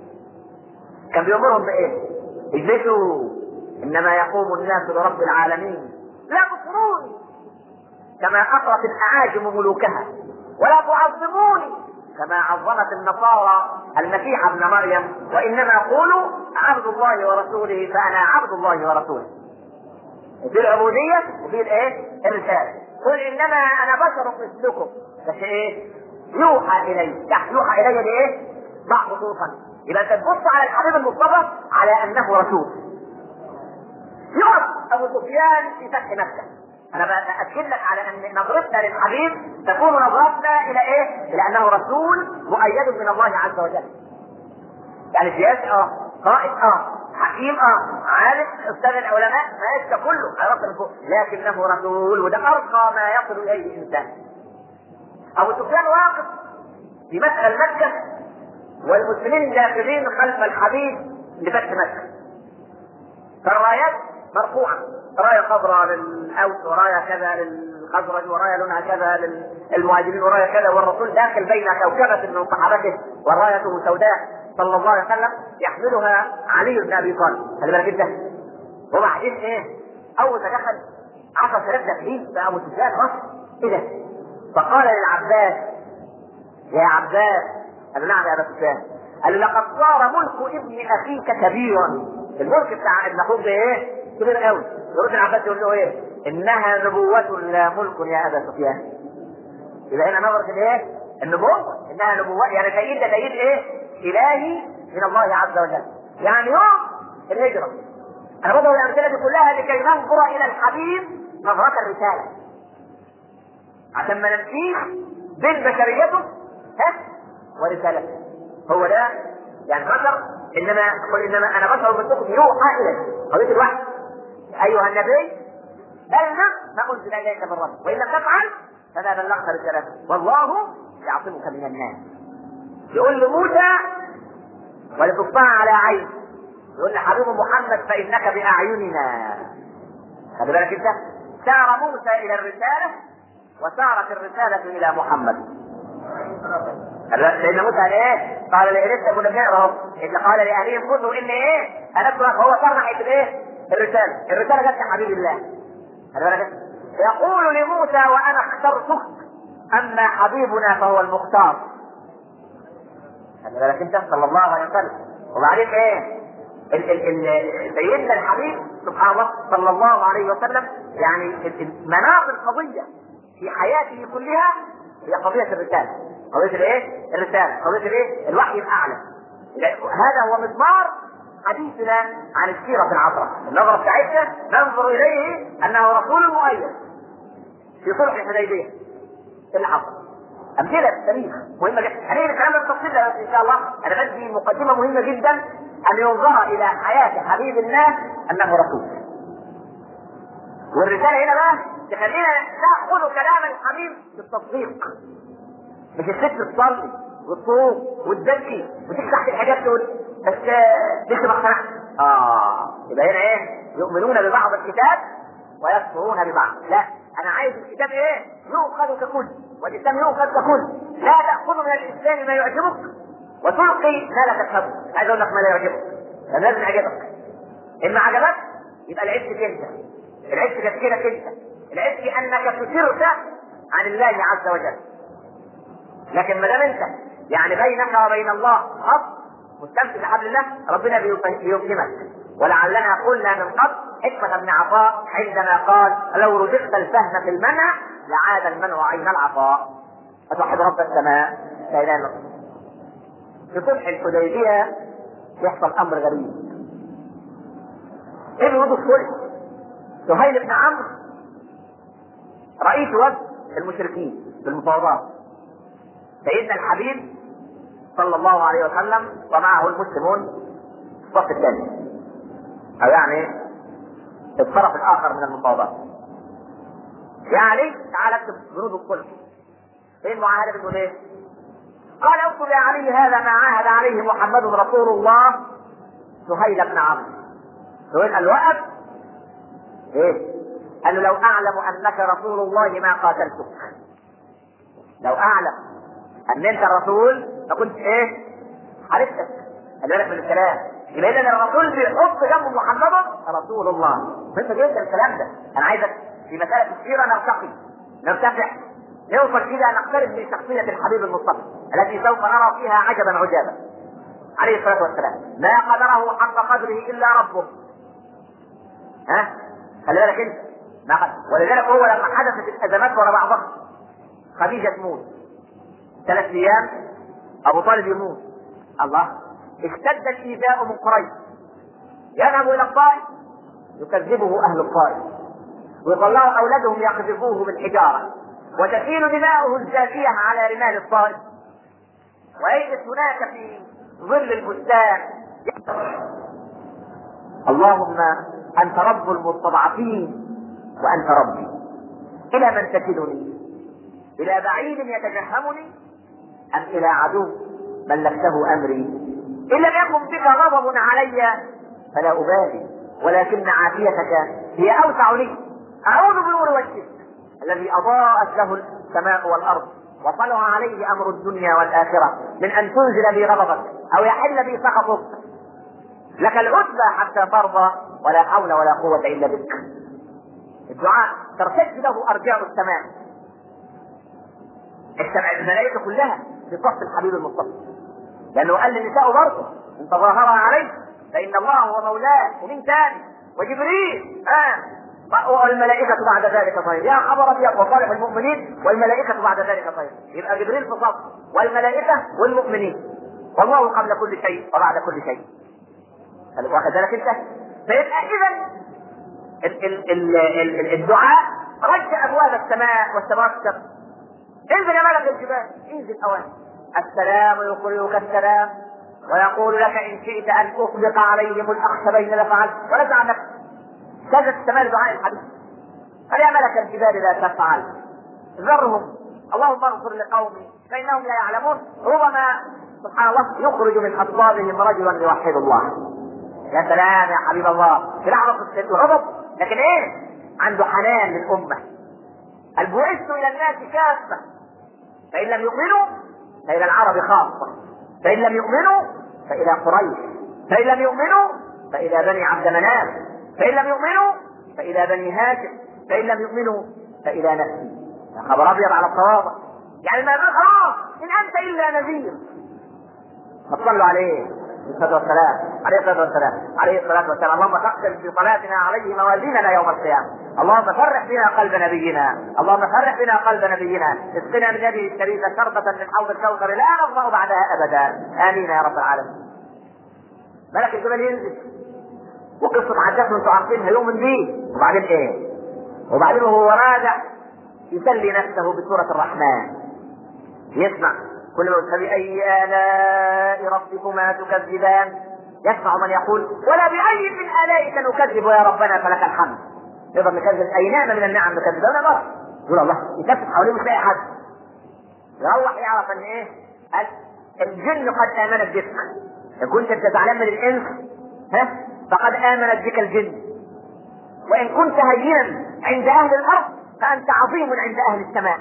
كان بيأمرهم بإيه؟ اجلسوا إنما يقوم الناس لرب العالمين، لا تطروني كما أطرت الأعاجم ملوكها، ولا تعظموني كما عظمت النصارى المسيح ابن مريم، وإنما قولوا عبد الله ورسوله فأنا عبد الله ورسوله. وفي العبودية وفي الايه؟ الرسالة. قل إنما أنا بشر مثلكم، بس ايه؟ يوحى إلي، يوحى إلي بإيه؟ ضع خصوصا. يبقى أنت تبص على الحبيب المصطفى على أنه رسول. يقف أبو سفيان في فتح مكة. أنا بأكد لك على أن نظرتنا للحبيب تكون نظرتنا إلى إيه؟ إلى أنه رسول مؤيد من الله عز وجل. يعني سياسي اه، قائد اه، حكيم اه، عالم، أستاذ العلماء، ما يشتى كله عرفت من فوق، لكنه رسول، وده أرقى ما يصل إليه الإنسان. أبو سفيان واقف في مدخل مكة والمسلمين داخلين خلف الحبيب لفتح مكة، فالرايات مرفوعة، راية خضراء للأوس وراية كذا للخزرج وراية لونها كذا للمهاجرين وراية كذا، والرسول داخل بين كوكبة من صحابته والراية سوداء صلى الله عليه وسلم يحملها علي بن أبي طالب. خلي بالك انت، وبعدين ايه؟ أول ما دخل عشر آلاف داخلين فأبو سفيان مصر ايه ده؟ فقال للعباس: يا عباس. قال له: نعم يا أبا سفيان. قال له: لقد صار ملك ابن أخيك كبيرا. الملك بتاع ابن أخوك ده ايه؟ كبير قوي. يرد العباس يقول له ايه؟ إنها نبوة لا ملك يا أبا سفيان. يبقى هنا نظرة الايه؟ النبوة، إنها نبوة يعني تأييد ده تأييد ايه؟ إلهي من الله عز وجل. يعني يوم الهجرة أنا بضرب الأمثلة دي كلها لكي ننظر إلى الحبيب نظرة الرسالة، عشان ما ننسيش بين بشريته ها ورسالته. هو ده يعني بشر، إنما قل إنما أنا بشر مثلكم يوحى إلي. قضية الوحي: أيها النبي بلغ ما أنزل إليك من ربك وإن لم تفعل فما بلغت رسالته والله يعصمك من الناس. يقول لموسى ولتقطع على عين، يقول لحبيب محمد فإنك بأعيننا. خلي بالك انت، سار موسى إلى الرسالة وسارت الرسالة إلى محمد. لأن موسى قال ايه؟ قال لإليس كنا بنقرأ إذ قال لأهلهم كنوا إن ايه؟ أنبرك. هو صار ناحية الايه؟ الرسالة. الرسالة جت حبيب الله. خلي بالك انت، يقول لموسى: وأنا اخترتك، أما حبيبنا فهو المختار. خلي بالك انت صلى الله عليه وسلم. وبعدين ايه؟ ال ال ال سيدنا الحبيب سبحان الله صلى الله عليه وسلم يعني مناط القضيه في حياته كلها هي قضيه الرساله. قضيه الايه؟ الرساله. قضيه الايه؟ الوحي الاعلى. هذا هو مضمار حديثنا عن السيره العطره. النظره بتاعتنا ننظر اليه انه رسول مؤيد في صلح الحديبيه. ايه اللي حصل؟ امثله في التاريخ مهمه جدا. هنيجي الكلام بالتفصيل ان شاء الله. انا بدي مقدمه مهمه جدا ان ينظر الى حياه حبيب الله انه رسول. والرساله هنا بقى تخلينا ناخذ كلام الحبيب بالتصديق. مش الست تصلي والصوم والتزكي وتيجي تحت الحاجات تقول بس لسه ما اقتنعتش. اه يبقى هنا ايه؟ يؤمنون ببعض الكتاب ويكفرون ببعض. لا، انا عايز الكتاب ايه؟ يؤخذ ككل، والاسلام يؤخذ ككل. لا تاخذ من الاسلام ما يعجبك وتلقي ما لا تفهمه. عايز اقول لك ما لا يعجبك لازم يعجبك. ان ما عجبك يبقى العيب فيك انت، العيب في تفكيرك انت، العيب في انك كثرت عن الله عز وجل. لكن ما دام انت يعني بينك وبين الله خط مستمسك بحبل الله ربنا بيفهمك. ولعلنا قلنا من قبل حكمة ابن عطاء عندما قال لو رزقت الفهم في المنع لعاد المنع عين العطاء. فتوحد رب السماء لا اله الا الله. في صلح الحديبية يحصل امر غريب. ايه وجود الصلح؟ سهيل بن عمرو رئيس وفد المشركين بالمفاوضات. سيدنا الحبيب صلى الله عليه وسلم ومعه المسلمون في الصف الثاني، او يعني الطرف الاخر من المفاوضات. يا علي تعال اكتب بنود الصلح. ايه المعاهده بتقول ايه؟ قال اكتب يا علي هذا ما عاهد عليه محمد رسول الله سهيل بن عمرو. سهيل قال وقف ايه؟ قال له لو اعلم انك رسول الله ما قاتلتك. لو اعلم ان انت الرسول ما كنت ايه؟ حاربتك. خلي بالك من الكلام. يبقى اذا الرسول بيحط جنب محمد رسول الله. مهم جدا الكلام ده. انا عايزك في مساله السيره نرتقي نرتفع نوصل كده نقترب من شخصيه الحبيب المصطفى التي سوف نرى فيها عجبا عجابا عليه الصلاه والسلام. ما قدره حق قدره الا ربه. ها؟ خلي بالك انت. ما قدر. ولذلك هو لما حدثت الازمات ورا بعضها خديجه تموت ثلاث ايام ابو طالب يموت. الله اشتد الايذاء من قريش. يذهب الى الطائف يكذبه اهل الطائف ويطلعوا اولادهم يقذفوه بالحجاره وتسيل دماؤه الزاكيه على رمال الطائف ويجلس هناك في ظل البستان. اللهم انت رب المستضعفين وانت ربي، الى من تكلني؟ الى بعيد يتجهمني ام الى عدو ملكته امري؟ ان لم يكن بك غضب علي فلا ابالي ولكن عافيتك هي اوسع لي. اعوذ بنور وجهك الذي اضاءت له السماء والارض وطلع عليه امر الدنيا والاخره من ان تنزل بي غضبك او يحل بي سخطك. لك العتبى حتى ترضى ولا حول ولا قوه الا بك. الدعاء ترتج له ارجاء السماء. الملائكه كلها في صف الحبيب المصطفى لانه قال للنساء برضه ان تظاهر عليه فان الله هو مولاه ومين تاني وجبريل اه والملائكه بعد ذلك طيب. يا خبر ابيض وصالح المؤمنين والملائكه بعد ذلك طيب. يبقى جبريل في صف والملائكه والمؤمنين والله قبل كل شيء وبعد كل شيء. واخد بالك انت؟ فيبقى اذا الدعاء رج ابواب السماء والسماوات السبع. انزل يا ملك الجبال انزل اوان. السلام يقرئك السلام ويقول لك ان شئت ان اطلق عليهم الاخشبين لفعلت وليس عن نفسك. كذا السماء دعاء الحديث. قال يا ملك الجبال لا تفعل ذرهم اللهم اغفر لقومي فانهم لا يعلمون. ربما سبحان الله يخرج من اصلابهم رجلا يوحد الله. يا سلام يا حبيب الله في لحظه الغضب لكن ايه؟ عنده حنان للامه. قال بعثت الى الناس كافه فان لم يؤمنوا فإلى العرب خاصة، فإن لم يؤمنوا فإلى قريش، فإن لم يؤمنوا فإلى بني عبد مناف، فإن لم يؤمنوا فإلى بني هاشم، فإن لم يؤمنوا فإلى نفسي. يا خبر أبيض على الصواب. يعني ما خلاص إن أنت إلا نذير. صلوا عليه الصلاة والسلام، عليه الصلاة والسلام، عليه الصلاة والسلام. اللهم تقبل في صلاتنا عليه موازيننا يوم القيامة. اللهم فرح بنا قلب نبينا، اللهم فرح بنا قلب نبينا، اسقنا من يده الشريفة شربة من حوض الكوثر لا نظمأ بعدها أبدا، آمين يا رب العالمين. ملك الجبل ينزل، وقصة عدته انتوا عارفينها، يؤمن بيه، وبعدين ايه؟ وبعدين وهو راجع يسلي نفسه بسورة الرحمن، يسمع كل ما فبأي آلاء ربكما تكذبان، يسمع من يقول ولا بأي من آلائك نكذب يا ربنا فلك الحمد. نقدر نكذب أي نعمة من النعم نكذبها ولا مرة؟ يقول الله يكذب حواليه مش لاقي حد، يروح يعرف ان ايه؟ الجن قد آمنت بك، إن كنت انت زعلان من الإنس ها فقد آمنت بك الجن، وإن كنت هينا عند أهل الأرض فأنت عظيم عند أهل السماء.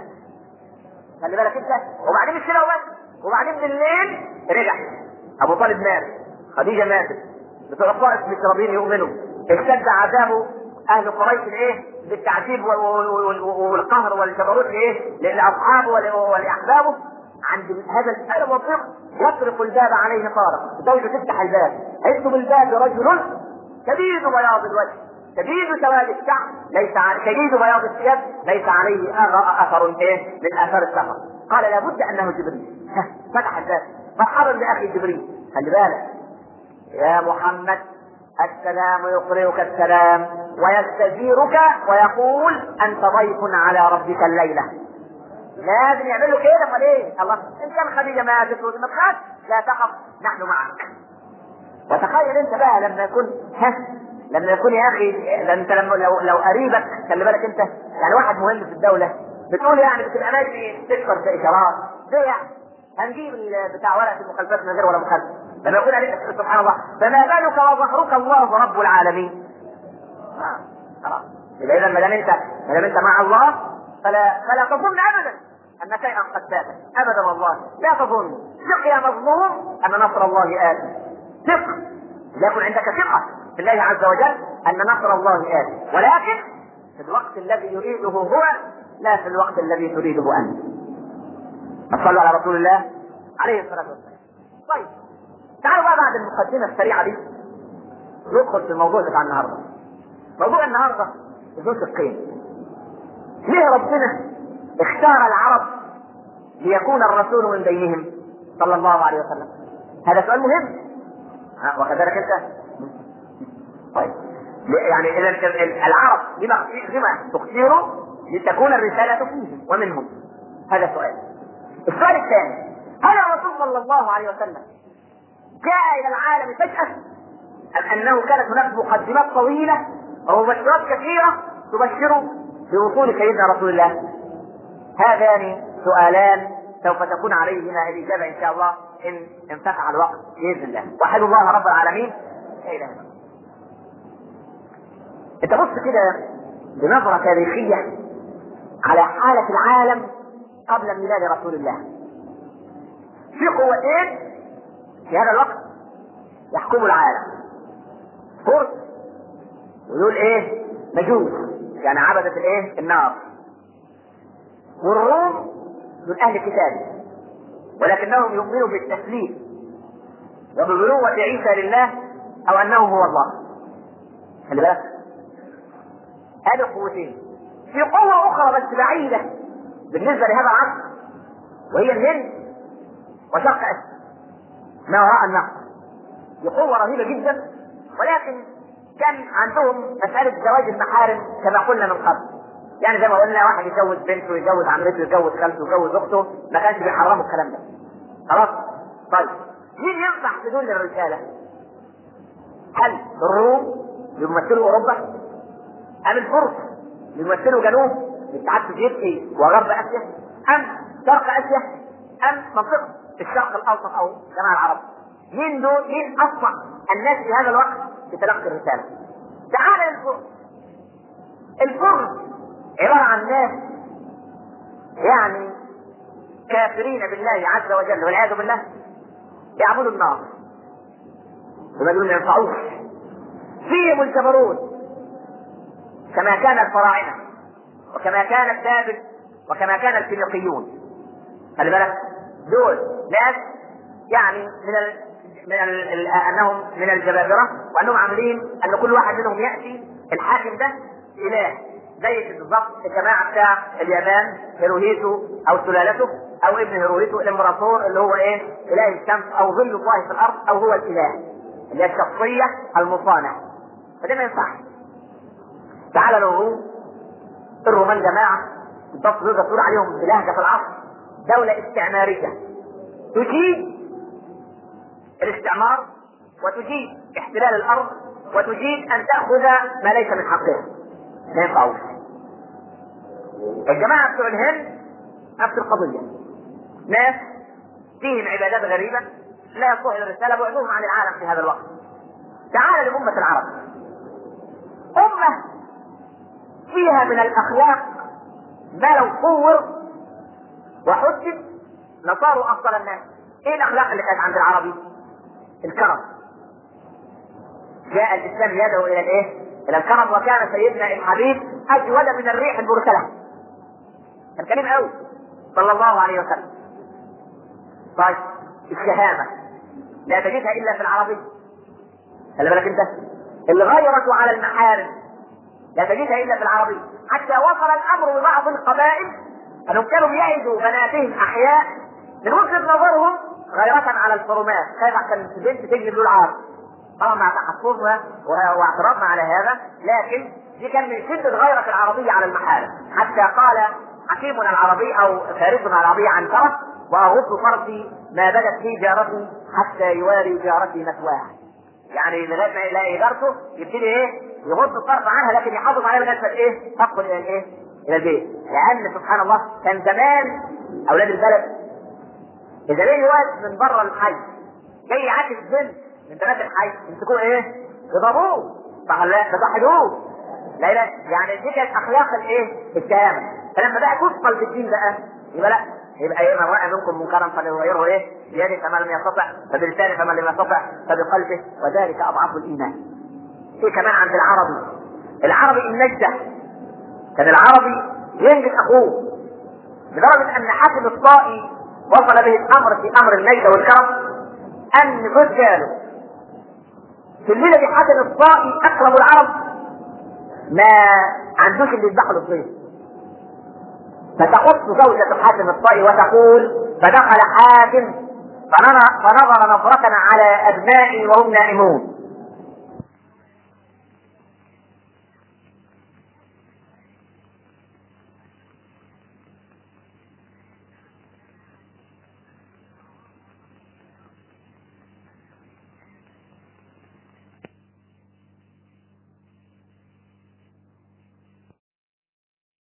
خلي بالك انت. وبعدين مش كده وبس، وبعدين بالليل رجع ابو طالب مات، خديجه ماتت، بتوع الطائف مش راضيين يؤمنوا، اشتد عذاب اهل قريش الايه؟ بالتعذيب والقهر والجبروت لايه؟ لاصحابه ولاحبابه. عند هذا الحال والضيق يطرق الباب عليه طارق، زوجه تفتح الباب، يكتب بالباب رجل شديد بياض الوجه شديد سواد الشعر ليس شديد بياض الثياب ليس عليه اثر ايه من اثار السفر. قال لابد انه جبريل. فتح الباب، مرحبا باخي جبريل، خلي بالك يا محمد السلام يقرئك السلام ويستجيرك ويقول انت ضيف على ربك الليله. لازم يعملوا كده. امال ايه؟ الله ان كان خديجه ماتت ما تخافش، لا تخف نحن معك. وتخيل انت بقى لما يكون ها لما يكون يا اخي ده انت لما لو لو قريبك خلي بالك انت يعني واحد مهم في الدوله بتقول يعني بتبقى ماشي تكسر في اشارات ليه يعني؟ هنجيب بتاع ورقه المخالفات من غير ولا مخالفه لما يكون عليك سبحان الله، فما بالك وظهرك الله رب العالمين. خلاص يبقى اذا ما دام انت ما دام انت مع الله فلا فلا تظن ابدا ان شيئا قد فاتك ابدا، والله لا تظن. ثق يا مظلوم ان نصر الله آت، ثق ليكن عندك ثقه في الله عز وجل ان نصر الله آت، ولكن في الوقت الذي يريده هو لا في الوقت الذي تريده انت. صلوا على رسول الله عليه الصلاه والسلام. طيب تعالوا بقى بعد المقدمه السريعه دي ندخل في الموضوع بتاع النهارده. موضوع النهارده ذو شقين. ليه ربنا اختار العرب ليكون الرسول من بينهم صلى الله عليه وسلم؟ هذا سؤال مهم وكذلك انت. طيب يعني اذا العرب لما لما تختاروا لتكون الرساله فيهم ومنهم؟ هذا سؤال. السؤال الثاني، هل الرسول صلى الله عليه وسلم جاء الى العالم فجأة ام انه كانت هناك مقدمات طويلة ومبشرات كثيرة تبشر بوصول سيدنا رسول الله؟ هذان سؤالان سوف تكون عليهما الاجابة ان شاء الله ان انفتح الوقت باذن الله. وحد الله رب العالمين لا اله الا الله. انت بص كده بنظرة تاريخية على حالة العالم قبل ميلاد رسول الله. في قوتين في هذا الوقت يحكموا العالم، فرس ويقول ايه مجوس يعني عبدة الايه النار، والروم من اهل الكتاب ولكنهم يؤمنوا بالتسليم وببنوة عيسى لله او انه هو الله. خلي بالك هذه القوتين. في قوة اخرى بس بعيدة بالنسبة لهذا العصر وهي الهند وشرق اسيا ما وراء النهر. دي قوة رهيبة جدا، ولكن كان عندهم مسألة زواج المحارم كما قلنا من قبل. يعني زي ما قلنا واحد يجوز بنته ويجوز عمته ويجوز خالته ويجوز اخته، ما كانش بيحرموا الكلام ده. خلاص؟ طيب مين ينصح بدون الرسالة؟ هل الروم يمثلوا اوروبا؟ ام الفرس يمثلوا جنوب الاتحاد السوفيتي وغرب اسيا؟ ام شرق اسيا؟ ام منطقة الشرق الاوسط او جماعة العرب؟ مين دول؟ مين اصبح الناس في هذا الوقت بتلقي الرسالة؟ تعال الفرس. الفرس عبارة عن ناس يعني كافرين بالله عز وجل والعياذ بالله، يعبدوا النار وما يقولون ما ينفعوش، فيهم الجبروت كما كان الفراعنة وكما كانت بابل وكما كان الفينيقيون. خلي بالك دول ناس يعني من ال... من ال... ال... انهم من الجبابره، وانهم عاملين ان كل واحد منهم ياتي الحاكم ده اله، زي بالظبط الجماعه بتاع اليابان هيروهيتو او سلالته او ابن هيروهيتو الامبراطور اللي هو ايه؟ اله الشمس او ظل الله في الارض او هو الاله اللي هي الشخصيه المصانع. فده ما ينفعش. تعال للروم، الرومان جماعه بالضبط تقدر تقول عليهم بلهجه في العصر دوله استعماريه تجيد الاستعمار وتجيد احتلال الارض وتجيد ان تاخذ ما ليس من حقها. ما ينفعوش. الجماعه بتوع الهند نفس القضيه، ناس فيهم عبادات غريبه لا يصلح للرساله، بعدهم عن العالم في هذا الوقت. تعال لامه العرب، امه فيها من الاخلاق ما لو صور وحدد لصاروا افضل الناس. ايه الاخلاق اللي كانت عند العربي؟ الكرم. جاء الاسلام يدعو الى الايه؟ الى الكرم، وكان سيدنا الحبيب اجود من الريح المرسله. كان كريم قوي صلى الله عليه وسلم. طيب الشهامه لا تجدها الا في العربي. خلي بالك انت، الغيرة على المحارم لا تجدها الا في العربي. حتى وصل الامر ببعض القبائل انهم كانوا يعيدوا بناتهم احياء من وجهة نظرهم غيرة على الحرمات، كيف عشان البنت تجلب له العار. طبعا مع تحفظنا واعتراضنا على هذا، لكن دي كان من شدة غيرة العربية على المحارم، حتى قال حكيمنا العربي او فارسنا العربي عن فرس: واغض فرسي ما بدت في جارتي حتى يواري جارتي مثواها. يعني لغايه ما يلاقي جارته يبتدي ايه؟ يغض الطرف عنها، لكن يحافظ عليها لغايه ما ايه؟ تدخل الى الايه؟ الى البيت. لان سبحان الله كان زمان اولاد البلد اذا ليه واد من بره الحي جاي يعاكس بنت من بنات الحي يمسكوه ايه؟ يضربوه. صح لا؟ يضحكوه. لا لا، يعني دي كانت اخلاق الايه؟ الشهامه. فلما بقى تثقل بالدين بقى يبقى لا، يبقى ايه؟ من راى منكم منكرا فليغيره ايه؟ بيده فمن لم يستطع فبلسانه فمن لم يستطع فبقلبه وذلك اضعف الايمان. في كمان عند العربي، العربي النجده كان العربي ينجد اخوه، لدرجه ان حاتم الطائي وصل به الامر في امر النجده والكرم ان جوز قاله في الليله دي حاتم الطائي اكرم العرب ما عندوش اللي يذبحوا للضيف. فتقص زوجة حاتم الطائي وتقول: فدخل حاتم فنظر نظرة على أبنائي وهم نائمون،